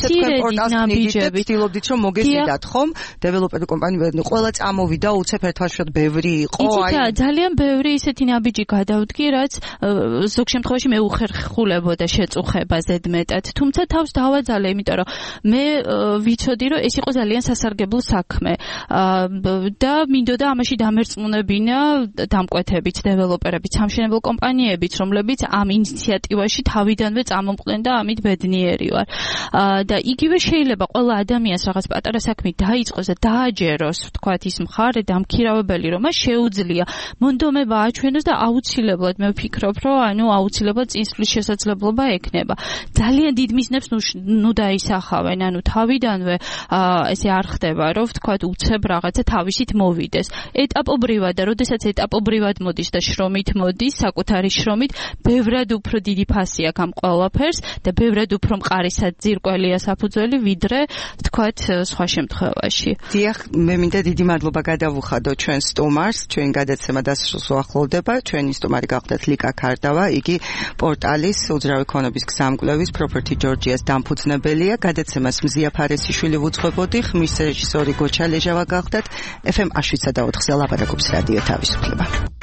ნაბიჯები ვთილობდით რომ მოგეზიდათ ხომ დეველოპერი კომპანია ყველა წამოვიდა უცებ ერთვაშად ბევრი იყო აი ძალიან ბევრი ისეთი ნაბიჯი გადავდგი რაც ზოგ შემთხვევაში მე უხერხულებოდა შეწუხება ზედმეტად თუმცა თავს დავაძალე იმიტომ რომ მე ვიცოდი რომ ეს იყო ძალიან სასარგებლო საქმე და მინდოდა ამაში დამერწმუნებინა დამკვეთებით დეველოპერებით სამშენებლო კომპანიებიც რომლებიც ამ ინიციატივაში თავიდანვე წამომყვნენ და ამით ბედნიერი ვარ და იგივე შეიძლება ყველა ადამიანს რაღაც პატარა საქმე დაიწყოს და დააჯეროს ვთქვათ ის მხარე დამქირავებელი რომ მას შეუძლია მონდომება აჩვენოს და აუცილებლად მე ვფიქრობ რომ ანუ აუცილებლად წინსვლის შესაძლებლობა ექნება ძალიან დიდ მიზნებს ნუ დაისახავენ ანუ თავიდანვე ესე არ ხდება რომ ვთქვათ უცებ რაღაცა თავისით მოვიდეს ეტაპობრივად და როდესაც ეტაპობრივად მოდის და შრომით მოდის საკუთარი შრომით ბევრად უფრო დიდი ფასი აქვს ამ ყველაფერს და ბევრად უფრო მყარისად ძირკველია საფუძველი ვიდრე ვთქვათ სხვა შემთხვევაში დიახ მე მინდა დიდი მადლობა გადავუხადო ჩვენ სტუმარს ჩვენ გადაცემა დასრულს უახლოვდება ჩვენი სტუმარი გახდათ ლიკა ქარდავა იგი პორტალის უძრავი ქონების გზამკვლევის Property Georgia's დამფუძნებელია გადაცემას მზია ფარესიშვილი ვუძღვებოდი ხმის რეჟისორი გოჩა ლეჟავა გახდათ FM 7.4-ზე ლაპარაკობს რადიო თავისუფლება